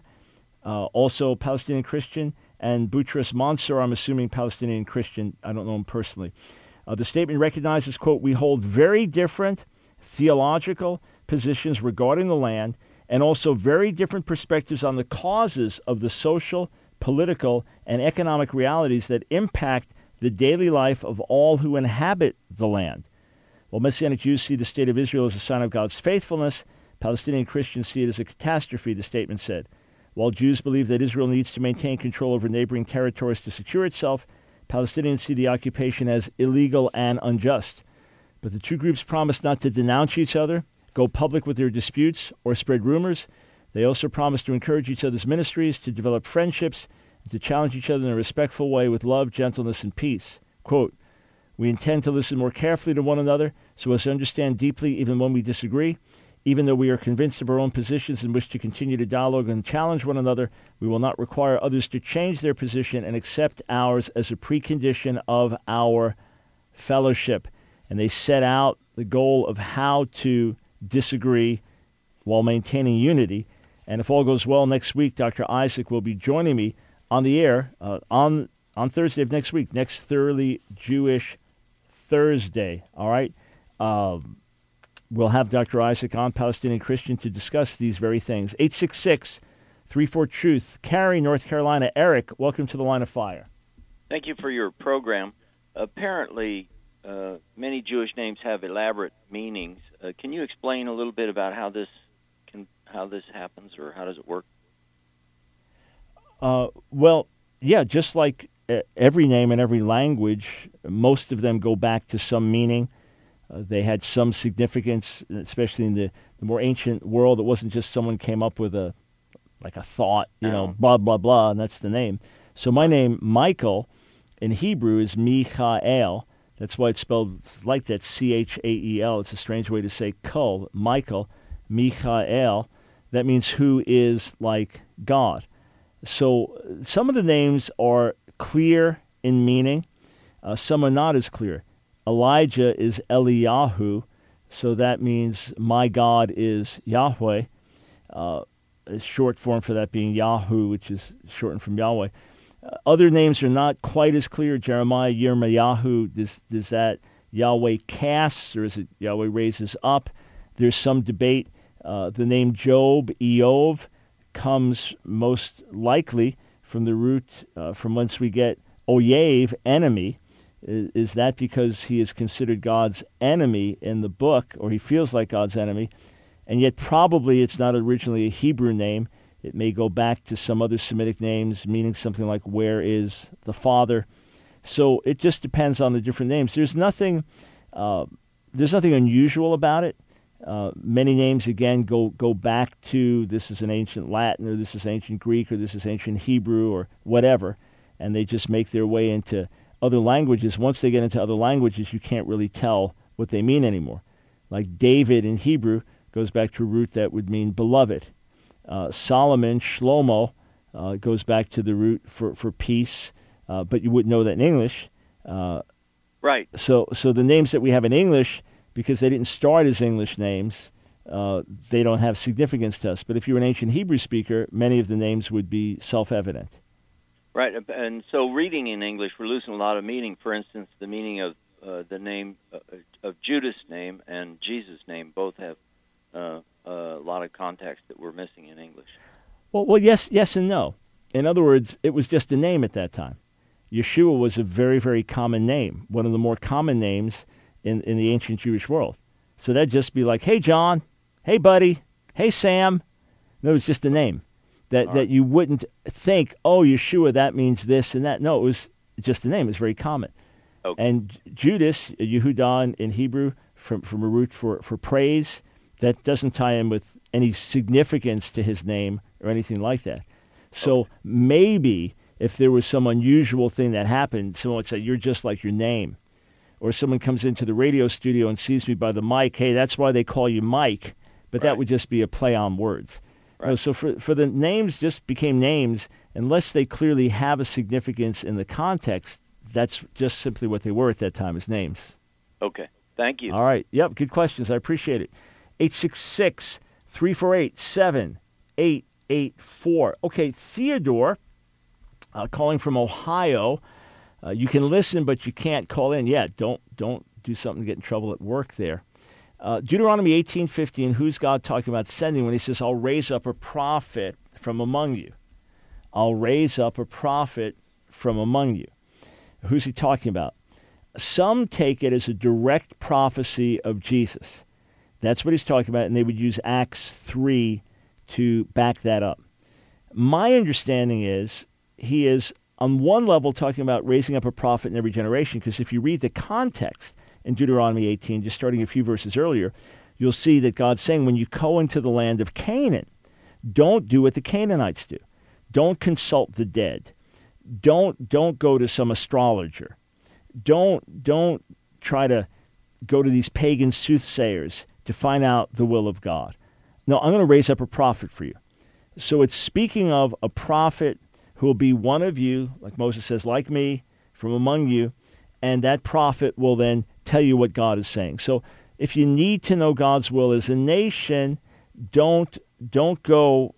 also Palestinian Christian, and Boutros Mansour, I'm assuming Palestinian Christian. I don't know him personally. The statement recognizes, quote, we hold very different theological positions regarding the land and also very different perspectives on the causes of the social, political, and economic realities that impact the daily life of all who inhabit the land. While Messianic Jews see the state of Israel as a sign of God's faithfulness, Palestinian Christians see it as a catastrophe, the statement said. While Jews believe that Israel needs to maintain control over neighboring territories to secure itself, Palestinians see the occupation as illegal and unjust. But the two groups promise not to denounce each other, go public with their disputes, or spread rumors. They also promise to encourage each other's ministries, to develop friendships, and to challenge each other in a respectful way with love, gentleness, and peace. Quote, we intend to listen more carefully to one another so as to understand deeply even when we disagree. Even though we are convinced of our own positions and wish to continue to dialogue and challenge one another, we will not require others to change their position and accept ours as a precondition of our fellowship. And they set out the goal of how to disagree while maintaining unity. And if all goes well, next week, Dr. Isaac will be joining me on the air on Thursday of next week, next Thoroughly Jewish Thursday. All right? We'll have Dr. Isaac on, Palestinian Christian, to discuss these very things. 866-34-TRUTH. Cary, North Carolina. Eric, welcome to the Line of Fire. Thank you for your program. Apparently, many Jewish names have elaborate meanings. Can you explain a little bit about how this happens, or how does it work? Just like every name in every language, most of them go back to some meaning. They had some significance, especially in the more ancient world. It wasn't just someone came up with a thought, blah, blah, blah, and that's the name. So my name, Michael, in Hebrew is Michael. That's why it's spelled like that, C-H-A-E-L. It's a strange way to say kol, Michael, Michael. That means who is like God. So some of the names are clear in meaning. Some are not as clear. Elijah is Eliyahu, so that means my God is Yahweh. Short form for that being Yahu, which is shortened from Yahweh. Other names are not quite as clear. Jeremiah, Yirmiyahu, does that Yahweh casts, or is it Yahweh raises up? There's some debate. The name Job, Eov, comes most likely from the root from whence we get Oyev, enemy. Is that because he is considered God's enemy in the book, or he feels like God's enemy? And yet probably it's not originally a Hebrew name. It may go back to some other Semitic names, meaning something like where is the Father. So it just depends on the different names. There's nothing unusual about it. Many names, again, go back to this is an ancient Latin, or this is ancient Greek, or this is ancient Hebrew, or whatever, and they just make their way into other languages. Once they get into other languages, you can't really tell what they mean anymore. Like David in Hebrew goes back to a root that would mean beloved. Solomon, Shlomo, goes back to the root for peace, but you wouldn't know that in English. Right. So the names that we have in English, because they didn't start as English names, they don't have significance to us. But if you're an ancient Hebrew speaker, many of the names would be self-evident. Right, and so reading in English, we're losing a lot of meaning. For instance, the meaning of the name of Judas' name and Jesus' name both have a lot of context that we're missing in English. Well, yes and no. In other words, it was just a name at that time. Yeshua was a very, very common name, one of the more common names in the ancient Jewish world. So that'd just be like, hey, John, hey, buddy, hey, Sam. No, it was just a name that you wouldn't think, oh, Yeshua, that means this and that. No, it was just a name. It was very common. Okay. And Judas, Yehudah in Hebrew, from a root for praise, that doesn't tie in with any significance to his name or anything like that. So maybe if there was some unusual thing that happened, someone would say, you're just like your name. Or someone comes into the radio studio and sees me by the mic, hey, that's why they call you Mike. But that would just be a play on words. Right. No, so for the names just became names, unless they clearly have a significance in the context, that's just simply what they were at that time as names. Okay. Thank you. All right. Yep. Good questions. I appreciate it. 866-348-7884. Okay. Theodore, calling from Ohio. You can listen, but you can't call in. Yeah, don't do something to get in trouble at work there. Deuteronomy 18:15, who's God talking about sending when he says, I'll raise up a prophet from among you? I'll raise up a prophet from among you. Who's he talking about? Some take it as a direct prophecy of Jesus. That's what he's talking about, and they would use Acts 3 to back that up. My understanding is he is on one level talking about raising up a prophet in every generation, because if you read the context in Deuteronomy 18, just starting a few verses earlier, you'll see that God's saying when you go into the land of Canaan, don't do what the Canaanites do. Don't consult the dead. Don't go to some astrologer. Don't try to go to these pagan soothsayers to find out the will of God. No, I'm going to raise up a prophet for you. So it's speaking of a prophet who will be one of you, like Moses says, like me, from among you, and that prophet will then tell you what God is saying. So if you need to know God's will as a nation, don't go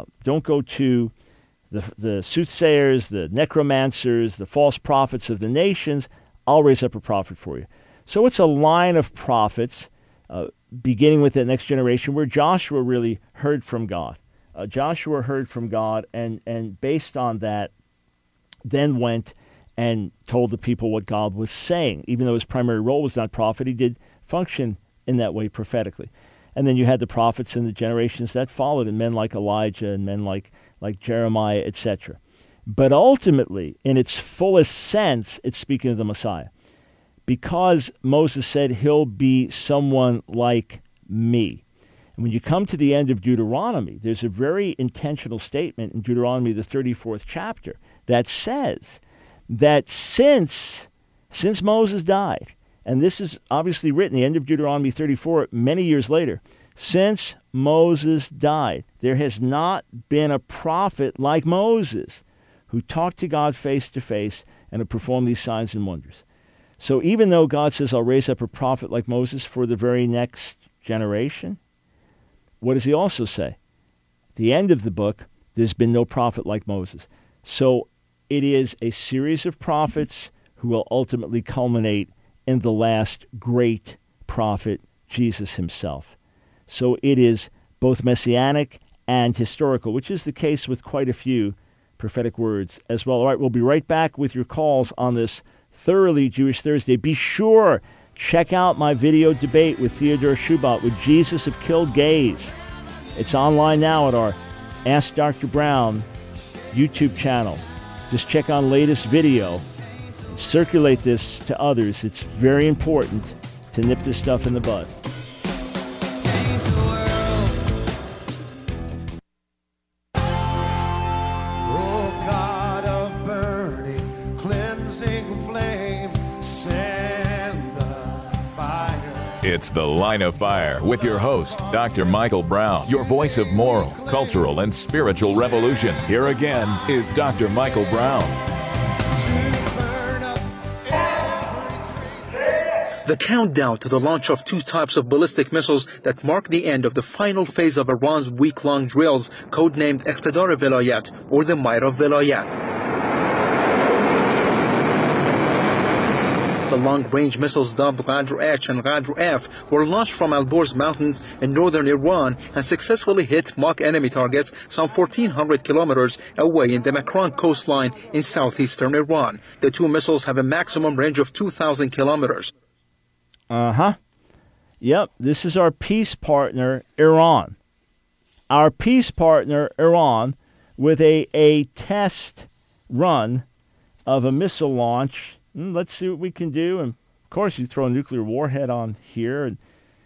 to the soothsayers, the necromancers, the false prophets of the nations. I'll raise up a prophet for you. So it's a line of prophets, beginning with the next generation, where Joshua really heard from God. Joshua heard from God, and based on that, then went and told the people what God was saying. Even though his primary role was not prophet, he did function in that way prophetically. And then you had the prophets in the generations that followed, and men like Elijah and men like Jeremiah, etc. But ultimately, in its fullest sense, it's speaking of the Messiah. Because Moses said, he'll be someone like me. And when you come to the end of Deuteronomy, there's a very intentional statement in Deuteronomy, the 34th chapter, that says that since Moses died, and this is obviously written, the end of Deuteronomy 34, many years later, since Moses died, there has not been a prophet like Moses who talked to God face to face and who performed these signs and wonders. So even though God says, I'll raise up a prophet like Moses for the very next generation, what does he also say? At the end of the book, there's been no prophet like Moses. So it is a series of prophets who will ultimately culminate in the last great prophet, Jesus himself. So it is both messianic and historical, which is the case with quite a few prophetic words as well. All right, we'll be right back with your calls on this Thoroughly Jewish Thursday. Be sure, check out my video debate with Theodore Shubot, Would Jesus Have Killed Gays? It's online now at our Ask Dr. Brown YouTube channel. Just check on latest video. Circulate this to others. It's very important to nip this stuff in the bud. It's The Line of Fire with your host, Dr. Michael Brown, your voice of moral, cultural, and spiritual revolution. Here again is Dr. Michael Brown. The countdown to the launch of 2 types of ballistic missiles that mark the end of the final phase of Iran's week-long drills, codenamed Iqtidar Velayat, or the Might of Velayat. The long-range missiles dubbed Qadr-H and Qadr-F were launched from Al-Borz Mountains in northern Iran and successfully hit mock enemy targets some 1,400 kilometers away in the Makran coastline in southeastern Iran. The 2 missiles have a maximum range of 2,000 kilometers. Yep, this is our peace partner, Iran. Our peace partner, Iran, with a test run of a missile launch. Let's see what we can do. And of course, you throw a nuclear warhead on here, and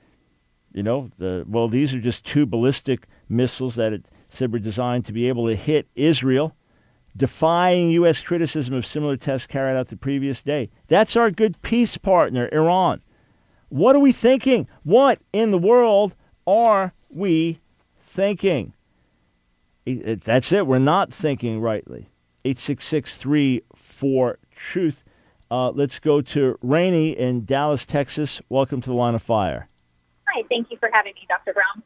these are just 2 ballistic missiles that it said were designed to be able to hit Israel, defying U.S. criticism of similar tests carried out the previous day. That's our good peace partner, Iran. What are we thinking? What in the world are we thinking? That's it. We're not thinking rightly. 866-34-TRUTH. Let's go to Rainey in Dallas, Texas. Welcome to the Line of Fire. Hi, thank you for having me, Dr. Brown.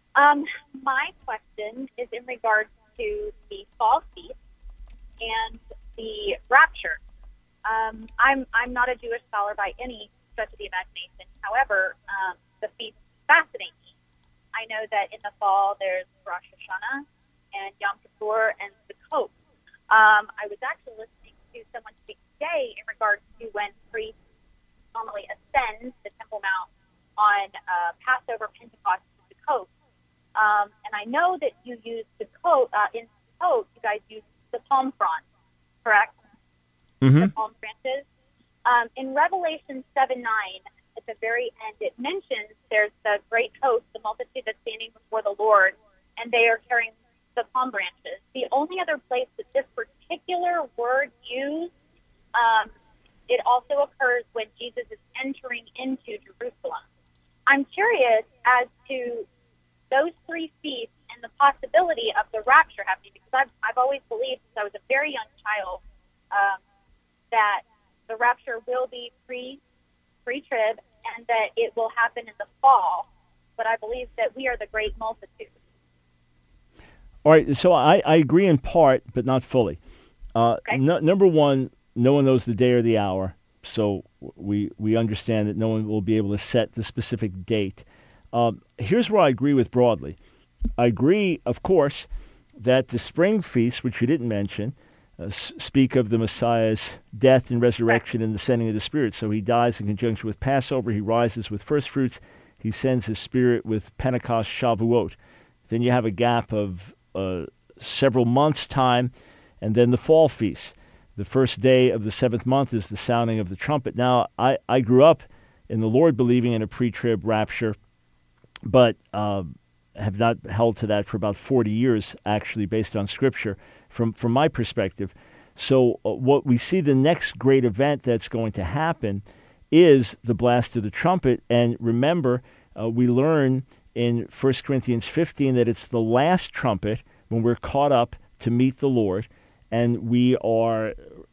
My question is in regards to the fall feast and the rapture. I'm not a Jewish scholar by any stretch of the imagination. However, the feast fascinates me. I know that in the fall there's Rosh Hashanah and Yom Kippur and Sukkot. I was actually listening to someone speak today in regards to when priests normally ascend the Temple Mount on Passover, Pentecost, and Sukkot. And I know that you use Sukkot, in Sukkot, you guys use the palm fronds, correct? Mm-hmm. The palm branches. In Revelation 7:9, at the very end, it mentions there's the great host, the multitude that's standing before the Lord, and they are carrying the palm branches. The only other place that this particular word used, it also occurs when Jesus is entering into Jerusalem. I'm curious as to those 3 feasts and the possibility of the rapture happening, because I've always believed since I was a very young child that the rapture will be pre-trib and that it will happen in the fall. But I believe that we are the great multitude. All right, so I agree in part, but not fully. Okay. Number one, no one knows the day or the hour, so we understand that no one will be able to set the specific date. Here's where I agree with broadly. I agree, of course, that the spring feast, which you didn't mention, speak of the Messiah's death and resurrection and the sending of the Spirit. So he dies in conjunction with Passover. He rises with first fruits. He sends his Spirit with Pentecost, Shavuot. Then you have a gap of several months' time, and then the fall feast. The first day of the 7th month is the sounding of the trumpet. Now, I grew up in the Lord believing in a pre-trib rapture, but have not held to that for about 40 years, actually, based on Scripture, from my perspective. So what we see the next great event that's going to happen is the blast of the trumpet. And remember, we learn in 1 Corinthians 15 that it's the last trumpet when we're caught up to meet the Lord, and we are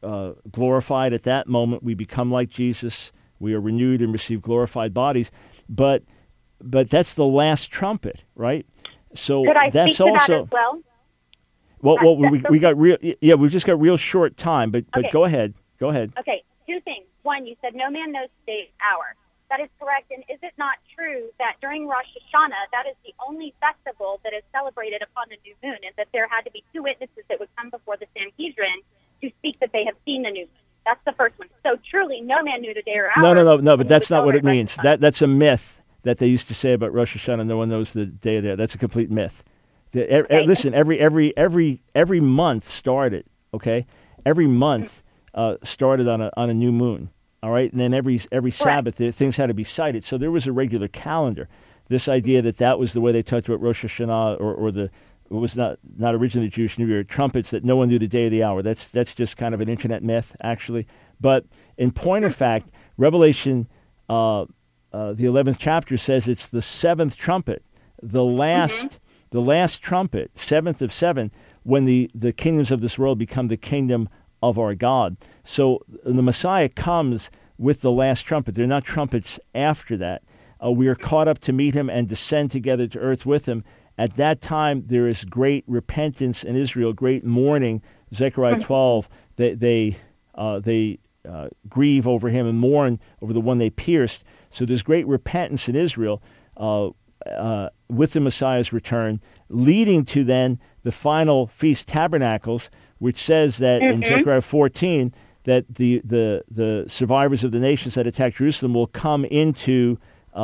glorified at that moment. We become like Jesus. We are renewed and receive glorified bodies. But that's the last trumpet, right? So Could I that's speak to also that as well? Well, we got real. Yeah, we've just got real short time. But Okay. go ahead. Go ahead. Okay, two things. One, you said no man knows the day or hour. That is correct. And is it not true that during Rosh Hashanah, that is the only festival that is celebrated upon the new moon, and that there had to be two witnesses that would come before the Sanhedrin to speak that they have seen the new moon? That's the first one. So truly, no man knew the day or hour. No. But that's not what it means. That's a myth that they used to say about Rosh Hashanah. No one knows the day there. That's a complete myth. Listen, every month started. Okay, every month started on a new moon. All right, and then every Sabbath things had to be cited. So there was a regular calendar. This idea that was the way they talked about Rosh Hashanah, or it was not originally the Jewish New Year, trumpets, that no one knew the day or the hour. That's just kind of an internet myth, actually. But in point of fact, Revelation, the 11th chapter says it's the seventh trumpet, the last trumpet, seventh of seven, when the kingdoms of this world become the kingdom of our God. So the Messiah comes with the last trumpet. There are not trumpets after that. We are caught up to meet him and descend together to earth with him. At that time, there is great repentance in Israel, great mourning. Zechariah 12, they grieve over him and mourn over the one they pierced. So there's great repentance in Israel with the Messiah's return, leading to then the final Feast Tabernacles, which says that in Zechariah 14 that the survivors of the nations that attacked Jerusalem will come into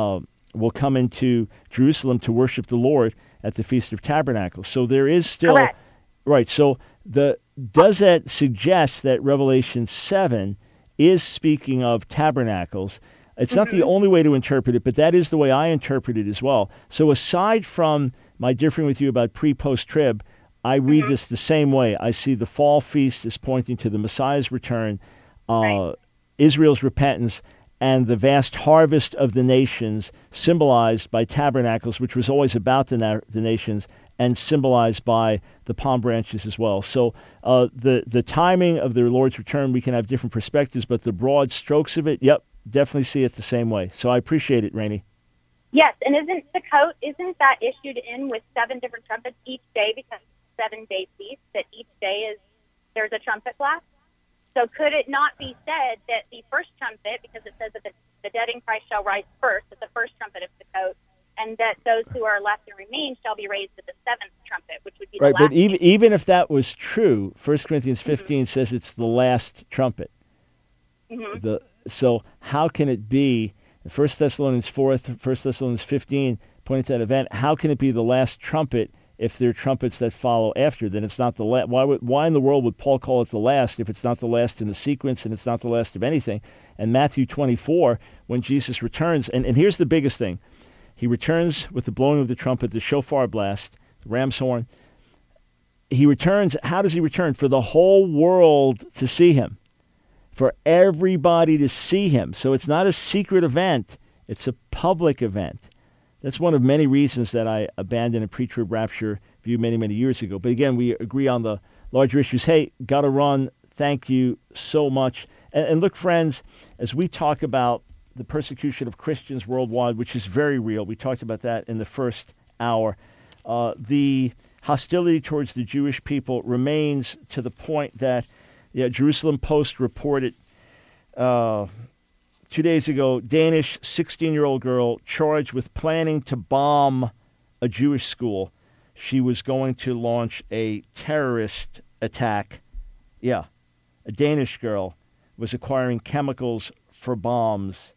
Jerusalem to worship the Lord at the Feast of Tabernacles. So there is still right. So does that suggest that Revelation 7 is speaking of tabernacles? It's not the only way to interpret it, but that is the way I interpret it as well. So aside from my differing with you about pre-post-trib, I read this the same way. I see the fall feast as pointing to the Messiah's return, Israel's repentance, and the vast harvest of the nations symbolized by tabernacles, which was always about the nations, and symbolized by the palm branches as well. So the timing of the Lord's return, we can have different perspectives, but the broad strokes of it, definitely see it the same way. So I appreciate it, Rainey. Yes, and isn't that issued in with 7 different trumpets each day, because it's a 7-day feast, that each day there's a trumpet blast? So could it not be said that the first trumpet, because it says that the dead in Christ shall rise first at the first trumpet of Sukkot, and that those who are left and remain shall be raised at the 7th trumpet, which would be the last. Right, but even if that was true, 1 Corinthians 15 says it's the last trumpet. So how can it be, 1 Thessalonians 4, 1 Thessalonians 15, pointing to that event, how can it be the last trumpet if there are trumpets that follow after? Then it's not the last. Why in the world would Paul call it the last if it's not the last in the sequence and it's not the last of anything? And Matthew 24, when Jesus returns, and here's the biggest thing. He returns with the blowing of the trumpet, the shofar blast, the ram's horn. He returns. How does he return? For the whole world to see him. For everybody to see him. So it's not a secret event. It's a public event. That's one of many reasons that I abandoned a pre-trib rapture view many, many years ago. But again, we agree on the larger issues. Hey, got to run. Thank you so much. And look, friends, as we talk about the persecution of Christians worldwide, which is very real, we talked about that in the first hour, the hostility towards the Jewish people remains to the point that Jerusalem Post reported 2 days ago, Danish 16-year-old girl charged with planning to bomb a Jewish school. She was going to launch a terrorist attack. Yeah, a Danish girl was acquiring chemicals for bombs.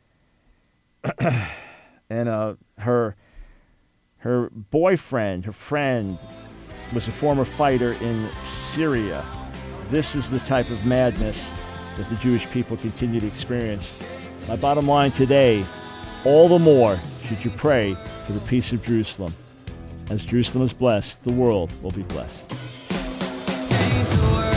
And her boyfriend, her friend, was a former fighter in Syria. This is the type of madness that the Jewish people continue to experience. My bottom line today, all the more should you pray for the peace of Jerusalem. As Jerusalem is blessed, the world will be blessed.